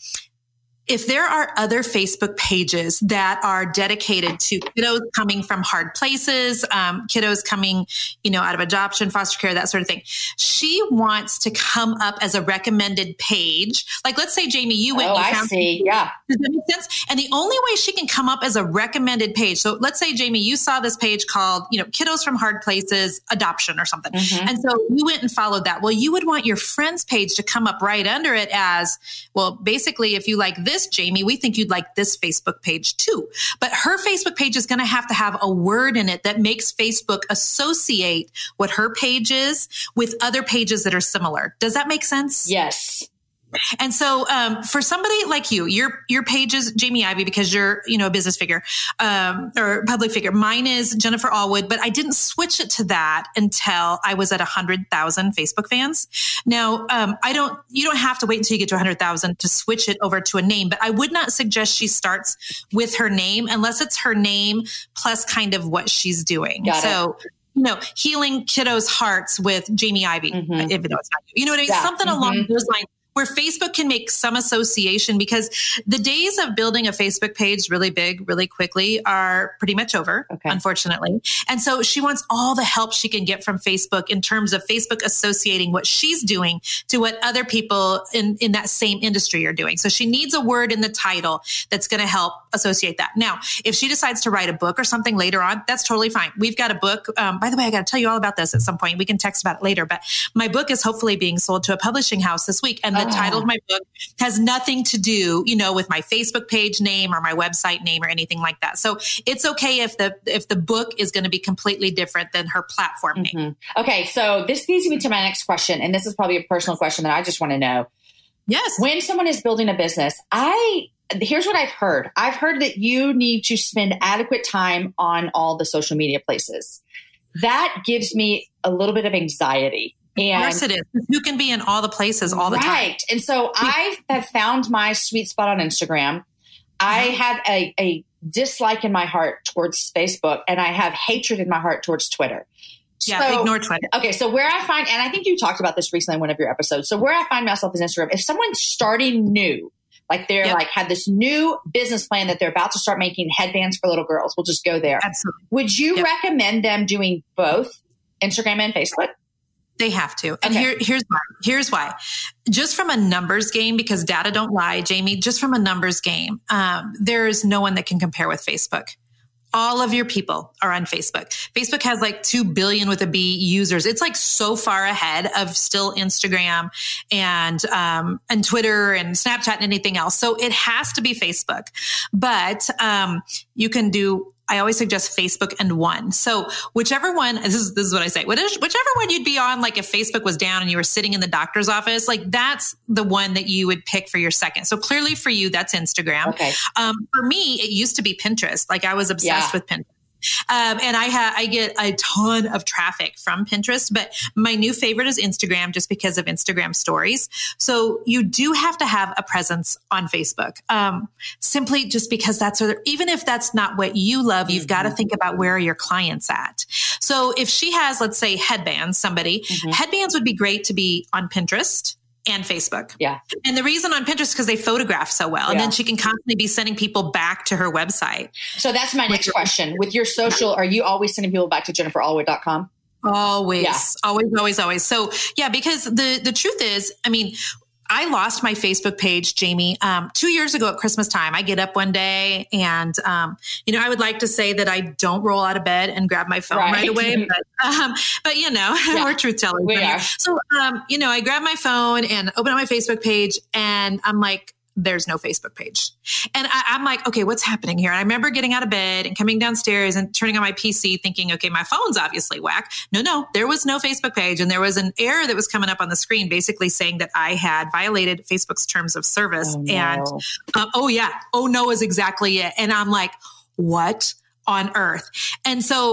if there are other Facebook pages that are dedicated to kiddos coming from hard places, um, kiddos coming, you know, out of adoption, foster care, that sort of thing, she wants to come up as a recommended page. Like, let's say, Jamie, you went. Oh, you I found see. Yeah. Does that make sense? And the only way she can come up as a recommended page. So let's say, Jamie, you saw this page called, you know, Kiddos from Hard Places, Adoption or something. Mm-hmm. And so you went and followed that. Well, you would want your friend's page to come up right under it as, well, basically, if you like this, Jamie, we think you'd like this Facebook page too. But her Facebook page is going to have to have a word in it that makes Facebook associate what her page is with other pages that are similar. Does that make sense? Yes. And so, um, for somebody like you, your, your page is Jamie Ivey because you're, you know, a business figure, um, or public figure. Mine is Jennifer Allwood, but I didn't switch it to that until I was at a hundred thousand Facebook fans. Now, um, I don't, you don't have to wait until you get to a hundred thousand to switch it over to a name, but I would not suggest she starts with her name unless it's her name plus kind of what she's doing. Got so, it. You know, healing kiddos' hearts with Jamie Ivey, mm-hmm. if it's not you. You know what I mean? Yeah. Something mm-hmm. along those lines, where Facebook can make some association, because the days of building a Facebook page really big, really quickly are pretty much over, okay. unfortunately. And so she wants all the help she can get from Facebook in terms of Facebook associating what she's doing to what other people in, in that same industry are doing. So she needs a word in the title that's going to help associate that. Now, if she decides to write a book or something later on, that's totally fine. We've got a book. Um, by the way, I got to tell you all about this at some point. We can text about it later, but my book is hopefully being sold to a publishing house this week. And the oh. title of my book has nothing to do, you know, with my Facebook page name or my website name or anything like that. So it's okay if the if the book is going to be completely different than her platform mm-hmm. name. Okay, so this leads me to my next question, and this is probably a personal question that I just want to know. Yes. When someone is building a business, I here's what I've heard. I've heard that you need to spend adequate time on all the social media places. That gives me a little bit of anxiety. And, of course it is. You can be in all the places all the right. time. Right. And so I have found my sweet spot on Instagram. I have a, a dislike in my heart towards Facebook, and I have hatred in my heart towards Twitter. Yeah, so, ignore Twitter. Okay, so where I find, and I think you talked about this recently in one of your episodes, so where I find myself is Instagram. If someone's starting new, like they're yep. like had this new business plan that they're about to start making headbands for little girls, we'll just go there. Absolutely. Would you yep. recommend them doing both Instagram and Facebook? They have to. And okay. here, here's why. Here's why. Just from a numbers game, because data don't lie, Jamie, just from a numbers game, um, there is no one that can compare with Facebook. All of your people are on Facebook. Facebook has like two billion with a B users. It's like so far ahead of still Instagram and, um, and Twitter and Snapchat and anything else. So it has to be Facebook, but, um, you can do, I always suggest Facebook and one. So whichever one, this is, this is what I say, whichever one you'd be on, like if Facebook was down and you were sitting in the doctor's office, like that's the one that you would pick for your second. So clearly for you, that's Instagram. Okay. Um, for me, it used to be Pinterest. Like I was obsessed yeah. with Pinterest. Um, and I ha- I get a ton of traffic from Pinterest, but my new favorite is Instagram just because of Instagram stories. So you do have to have a presence on Facebook, um, simply just because that's, where, even if that's not what you love, you've mm-hmm. got to think about where are your clients at. So if she has, let's say headbands, somebody, mm-hmm. headbands would be great to be on Pinterest and Facebook. Yeah. And the reason on Pinterest, because they photograph so well. And yeah. then she can constantly be sending people back to her website. So that's my next question. With your social, are you always sending people back to jennifer allwood dot com? Always, yeah. always, always, always. So yeah, because the, the truth is, I mean, I lost my Facebook page, Jamie, um, two years ago at Christmas time. I get up one day and, um, you know, I would like to say that I don't roll out of bed and grab my phone right, right away, but, um, but you know, yeah, we're truth tellers. We are. So, um, you know, I grab my phone and open up my Facebook page and I'm like, there's no Facebook page. And I, I'm like, okay, what's happening here? And I remember getting out of bed and coming downstairs and turning on my P C thinking, okay, my phone's obviously whack. No, no, there was no Facebook page. And there was an error that was coming up on the screen basically saying that I had violated Facebook's terms of service. Oh, no. And uh, oh yeah, oh no is exactly it. And I'm like, what on earth? And so f-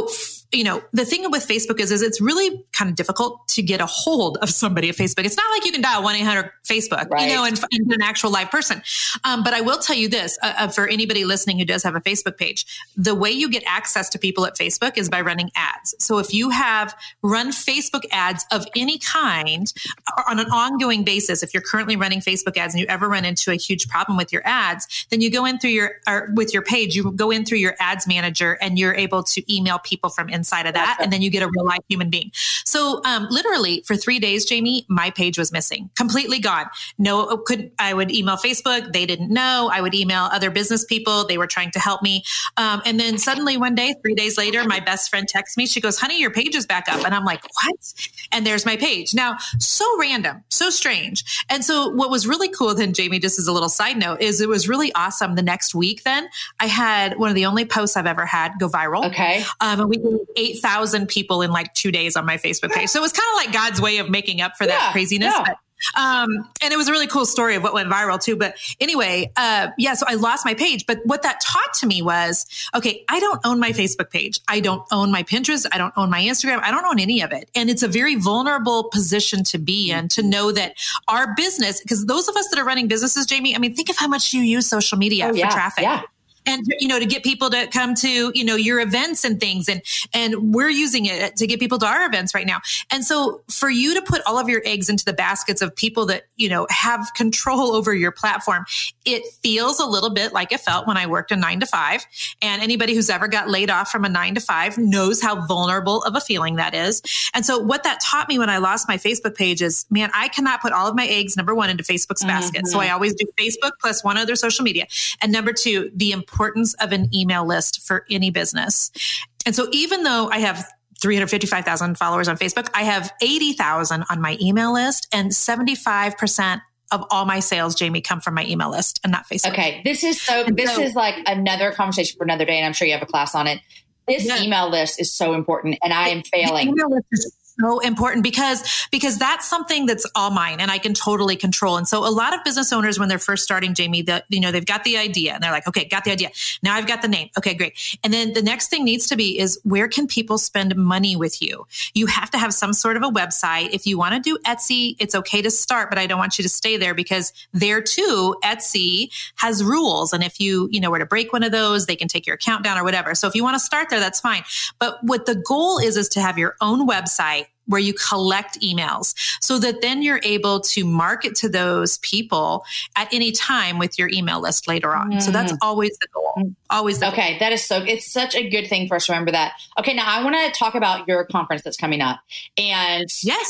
you know, the thing with Facebook is, is it's really kind of difficult to get a hold of somebody at Facebook. It's not like you can dial one eight hundred Facebook, right. you know, and find an actual live person. Um, but I will tell you this, uh, uh, for anybody listening who does have a Facebook page, the way you get access to people at Facebook is by running ads. So if you have run Facebook ads of any kind on an ongoing basis, if you're currently running Facebook ads and you ever run into a huge problem with your ads, then you go in through your, or with your page, you go in through your ads manager and you're able to email people from inside of that. Gotcha. And then you get a real life human being. So um, literally for three days, Jamie, my page was missing, completely gone. No, could I would email Facebook. They didn't know. I would email other business people. They were trying to help me. Um, and then suddenly one day, three days later, my best friend texts me. She goes, honey, your page is back up. And I'm like, what? And there's my page. Now, so random, so strange. And so what was really cool then, Jamie, just as a little side note, is it was really awesome. The next week then, I had one of the only posts I've ever had go viral. Okay. Um, and we did eight thousand people in like two days on my Facebook page. So it was kind of like God's way of making up for that yeah, craziness. Yeah. But, um, and it was a really cool story of what went viral too. But anyway, uh, yeah, so I lost my page. But what that taught to me was, okay, I don't own my Facebook page. I don't own my Pinterest. I don't own my Instagram. I don't own any of it. And it's a very vulnerable position to be in, to know that our business, because those of us that are running businesses, Jamie, I mean, think of how much you use social media oh, for yeah, traffic. Yeah. And, you know, to get people to come to, you know, your events and things. And, and we're using it to get people to our events right now. And so for you to put all of your eggs into the baskets of people that, you know, have control over your platform, it feels a little bit like it felt when I worked a nine to five. And anybody who's ever got laid off from a nine to five knows how vulnerable of a feeling that is. And so what that taught me when I lost my Facebook page is, man, I cannot put all of my eggs, number one, into Facebook's mm-hmm. basket. So I always do Facebook plus one other social media. And number two, the importance of an email list for any business. And so even though I have three hundred fifty-five thousand followers on Facebook, I have eighty thousand on my email list, and seventy-five percent of all my sales, Jamie, come from my email list and not Facebook. Okay. This is so, and this so, is like another conversation for another day. And I'm sure you have a class on it. This yeah. email list is so important, and I am failing. The email list is so important because, because that's something that's all mine and I can totally control. And so a lot of business owners, when they're first starting, Jamie, that, you know, they've got the idea and they're like, okay, got the idea. Now I've got the name. Okay, great. And then the next thing needs to be is, where can people spend money with you? You have to have some sort of a website. If you want to do Etsy, it's okay to start, but I don't want you to stay there, because there too, Etsy has rules. And if you, you know, were to break one of those, they can take your account down or whatever. So if you want to start there, that's fine. But what the goal is, is to have your own website where you collect emails, so that then you're able to market to those people at any time with your email list later on. Mm. So that's always the goal. Always the okay, goal. That is so, it's such a good thing for us to remember that. Okay, now I want to talk about your conference that's coming up. And yes,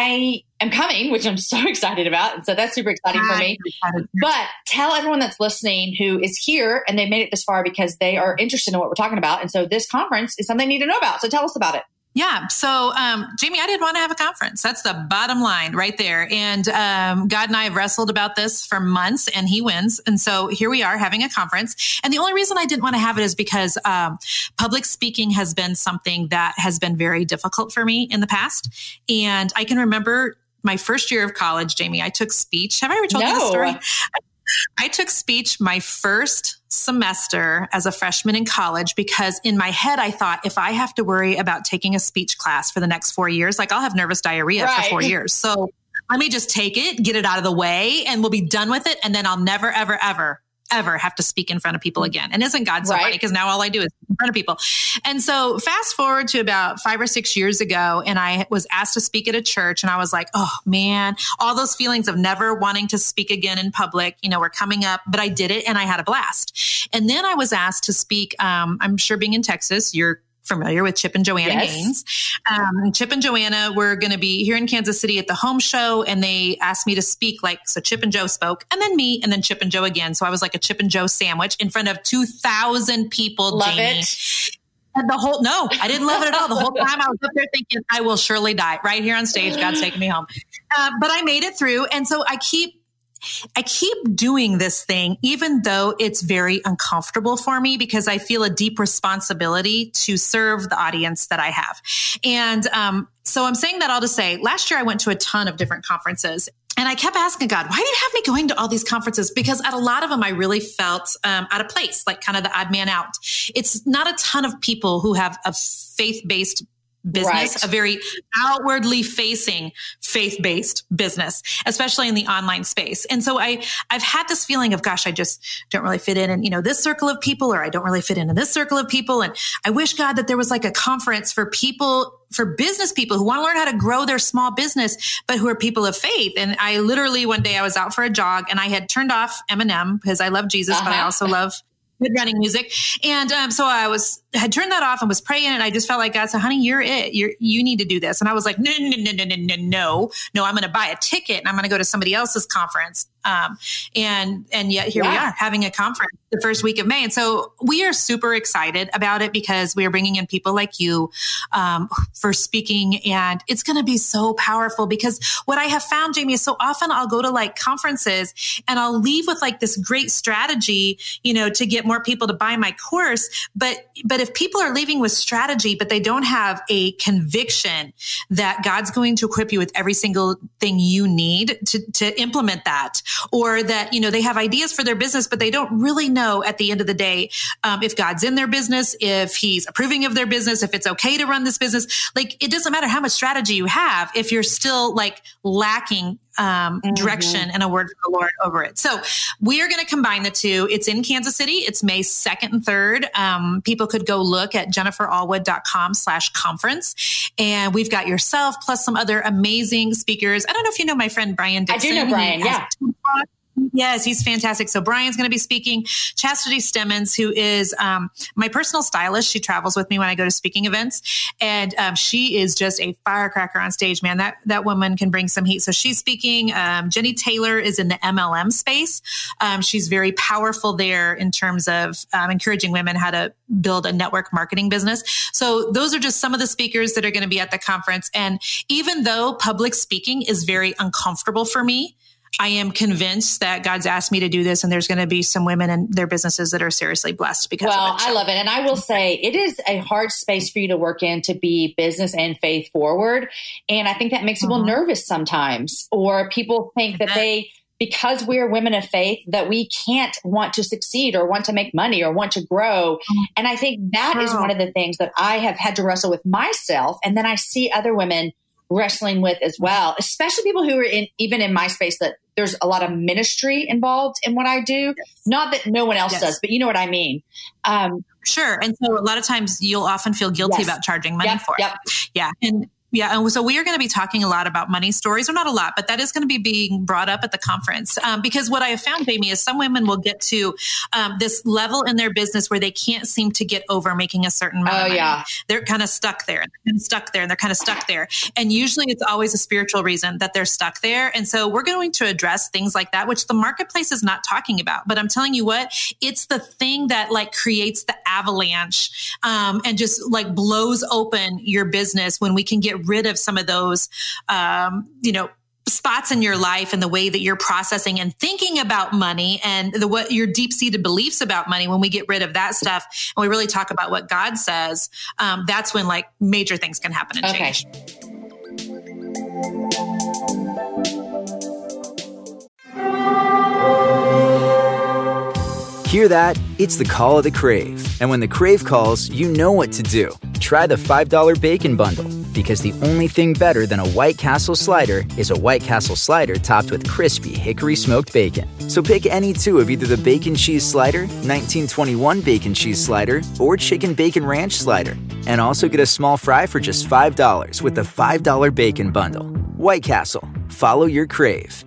I am coming, which I'm so excited about. And so that's super exciting for me. But tell everyone that's listening who is here and they made it this far because they are interested in what we're talking about. And so this conference is something they need to know about. So tell us about it. Yeah. So, um, Jamie, I didn't want to have a conference. That's the bottom line right there. And um, God and I have wrestled about this for months, and he wins. And so here we are having a conference. And the only reason I didn't want to have it is because um, public speaking has been something that has been very difficult for me in the past. And I can remember my first year of college, Jamie, I took speech. Have I ever told no. you this story? I took speech my first semester as a freshman in college, because in my head, I thought, if I have to worry about taking a speech class for the next four years, like I'll have nervous diarrhea right. for four years. So let me just take it, get it out of the way, and we'll be done with it. And then I'll never, ever, ever, ever have to speak in front of people again. And isn't God so right. funny? Because now all I do is in front of people. And so fast forward to about five or six years ago, and I was asked to speak at a church, and I was like, oh man, all those feelings of never wanting to speak again in public, you know, were coming up, but I did it and I had a blast. And then I was asked to speak, um, I'm sure being in Texas, you're familiar with Chip and Joanna yes. Gaines. Um, Chip and Joanna were going to be here in Kansas City at the home show, and they asked me to speak like, so Chip and Joe spoke, and then me, and then Chip and Joe again. So I was like a Chip and Joe sandwich in front of two thousand people. Love Jamie. it. And the whole, no, I didn't love it at all. The whole time I was up there thinking, I will surely die right here on stage. God's taking me home. Uh, but I made it through. And so I keep I keep doing this thing, even though it's very uncomfortable for me, because I feel a deep responsibility to serve the audience that I have. And um, so I'm saying that all to say, last year I went to a ton of different conferences. and I kept asking God, why do you have me going to all these conferences? Because at a lot of them, I really felt um, out of place, like kind of the odd man out. It's not a ton of people who have a faith-based business, right. a very outwardly facing faith-based business, especially in the online space. And so I, I've had this feeling of, gosh, I just don't really fit in in, you know, this circle of people, or I don't really fit into this circle of people. And I wish, God, that there was like a conference for people, for business people who want to learn how to grow their small business, but who are people of faith. And I literally, one day I was out for a jog and I had turned off Eminem because I love Jesus, uh-huh. but I also love good running music. And um, so I was had turned that off and was praying, and I just felt like God said, honey, you're it. You're, you need to do this. And I was like, no, no, no, no, no, no, no, no, I'm going to buy a ticket and I'm going to go to somebody else's conference. Um, and, and yet here yeah. we are having a conference the first week of May. And so we are super excited about it because we are bringing in people like you, um, for speaking, and it's going to be so powerful because what I have found, Jamie, is so often I'll go to like conferences and I'll leave with like this great strategy, you know, to get more people to buy my course. But, but if people are leaving with strategy, but they don't have a conviction that God's going to equip you with every single thing you need to, to implement that, or that, you know, they have ideas for their business, but they don't really know at the end of the day, um, if God's in their business, if he's approving of their business, if it's okay to run this business. Like, it doesn't matter how much strategy you have if you're still like lacking um, mm-hmm. direction and a word from the Lord over it. So we are going to combine the two. It's in Kansas City. It's May second and third. Um, people could go look at jenniferallwood.com slash conference. And we've got yourself plus some other amazing speakers. I don't know if you know my friend Brian Dixon. I do know Brian. Yeah. Yes, he's fantastic. So Brian's going to be speaking. Chastity Stemmons, who is um, my personal stylist. She travels with me when I go to speaking events. And um, she is just a firecracker on stage, man. That that woman can bring some heat. So she's speaking. Um, Jenny Taylor is in the M L M space. Um, she's very powerful there in terms of um, encouraging women how to build a network marketing business. So those are just some of the speakers that are going to be at the conference. And even though public speaking is very uncomfortable for me, I am convinced that God's asked me to do this, and there's going to be some women in their businesses that are seriously blessed because well, of it. I love it. And I will say it is a hard space for you to work in to be business and faith forward. And I think that makes people mm-hmm. nervous sometimes, or people think that they, because we're women of faith, that we can't want to succeed or want to make money or want to grow. And I think that oh. is one of the things that I have had to wrestle with myself. And then I see other women wrestling with as well, especially people who are in, even in my space, that there's a lot of ministry involved in what I do. Yes. Not that no one else yes. does, but you know what I mean? Um, sure. And so a lot of times you'll often feel guilty yes. about charging money yep, for yep. it. Yeah. And Yeah. And so we are going to be talking a lot about money stories, or not a lot, but that is going to be being brought up at the conference. Um, because what I have found, Jamie, is some women will get to um, this level in their business where they can't seem to get over making a certain amount oh, of money. Yeah. They're kind of stuck there. They're kind of stuck there and they're kind of stuck there. And usually it's always a spiritual reason that they're stuck there. And so we're going to address things like that, which the marketplace is not talking about. But I'm telling you what, it's the thing that like creates the avalanche um, and just like blows open your business when we can get rid of some of those Those, um, you know, spots in your life and the way that you're processing and thinking about money and the what your deep-seated beliefs about money. When we get rid of that stuff and we really talk about what God says, um, that's when like major things can happen and okay. change. Hear that? It's the call of the Crave. And when the Crave calls, you know what to do. Try the five dollar Bacon Bundle, because the only thing better than a White Castle slider is a White Castle slider topped with crispy hickory smoked bacon. So pick any two of either the Bacon Cheese Slider, nineteen twenty-one Bacon Cheese Slider, or Chicken Bacon Ranch Slider. And also get a small fry for just five dollars with the five dollar Bacon Bundle. White Castle. Follow your Crave.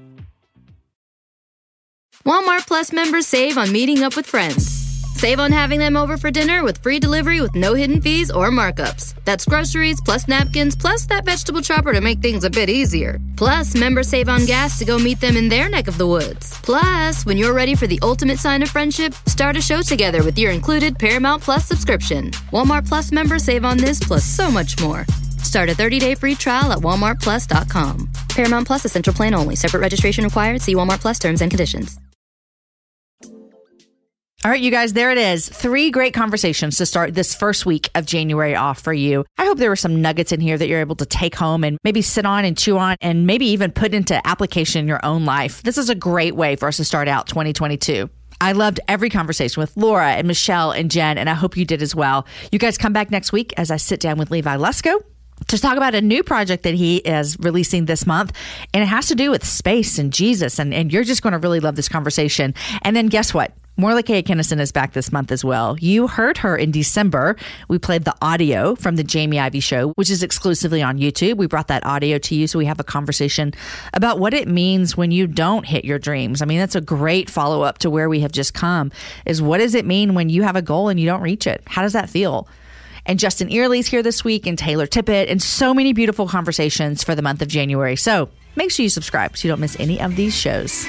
Walmart Plus members save on meeting up with friends. Save on having them over for dinner with free delivery with no hidden fees or markups. That's groceries plus napkins plus that vegetable chopper to make things a bit easier. Plus, members save on gas to go meet them in their neck of the woods. Plus, when you're ready for the ultimate sign of friendship, start a show together with your included Paramount Plus subscription. Walmart Plus members save on this plus so much more. Start a thirty-day free trial at walmart plus dot com. Paramount Plus Essential Plan only. Separate registration required. See Walmart Plus terms and conditions. All right, you guys, there it is. Three great conversations to start this first week of January off for you. I hope there were some nuggets in here that you're able to take home and maybe sit on and chew on and maybe even put into application in your own life. This is a great way for us to start out twenty twenty-two. I loved every conversation with Laura and Michelle and Jen, and I hope you did as well. You guys come back next week as I sit down with Levi Lusko to talk about a new project that he is releasing this month. And it has to do with space and Jesus. And, and you're just going to really love this conversation. And then guess what? Morlakea Kinnison is back this month as well. You heard her in December. We played the audio from the Jamie Ivey Show, which is exclusively on YouTube. We brought that audio to you so we have a conversation about what it means when you don't hit your dreams. I mean, that's a great follow-up to where we have just come, is what does it mean when you have a goal and you don't reach it? How does that feel? And Justin Earley's here this week, and Taylor Tippett, and so many beautiful conversations for the month of January. So make sure you subscribe so you don't miss any of these shows.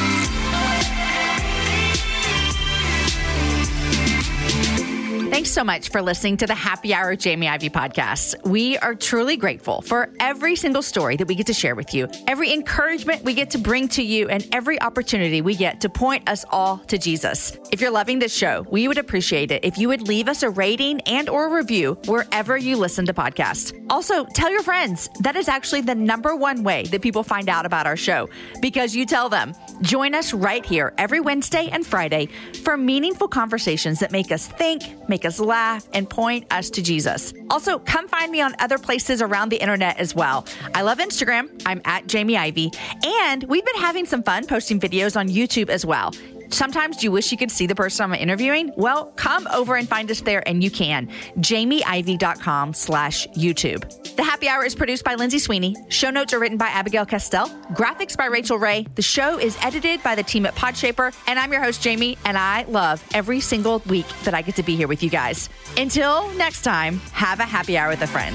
Thanks so much for listening to the Happy Hour Jamie Ivey podcast. We are truly grateful for every single story that we get to share with you, every encouragement we get to bring to you, and every opportunity we get to point us all to Jesus. If you're loving this show, we would appreciate it if you would leave us a rating and or review wherever you listen to podcasts. Also, tell your friends. That is actually the number one way that people find out about our show, because you tell them. Join us right here every Wednesday and Friday for meaningful conversations that make us think, make us laugh, and point us to Jesus. Also, come find me on other places around the internet as well. I love Instagram. I'm at Jamie Ivey. And we've been having some fun posting videos on YouTube as well. Sometimes you wish you could see the person I'm interviewing? Well, come over and find us there, and you can. jamieivey.com slash YouTube. The Happy Hour is produced by Lindsay Sweeney. Show notes are written by Abigail Castell. Graphics by Rachel Ray. The show is edited by the team at Podshaper. And I'm your host, Jamie, and I love every single week that I get to be here with you guys. Until next time, have a happy hour with a friend.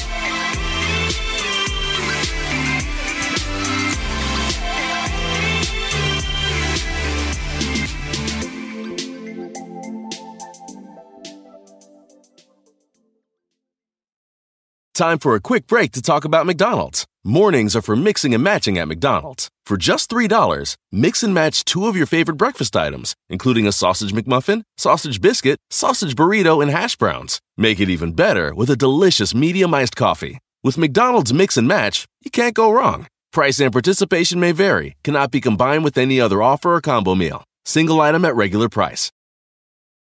Time for a quick break to talk about McDonald's. Mornings are for mixing and matching at McDonald's. For just three dollars, mix and match two of your favorite breakfast items, including a sausage McMuffin, sausage biscuit, sausage burrito, and hash browns. Make it even better with a delicious medium iced coffee. With McDonald's Mix and Match, you can't go wrong. Price and participation may vary, cannot be combined with any other offer or combo meal. Single item at regular price.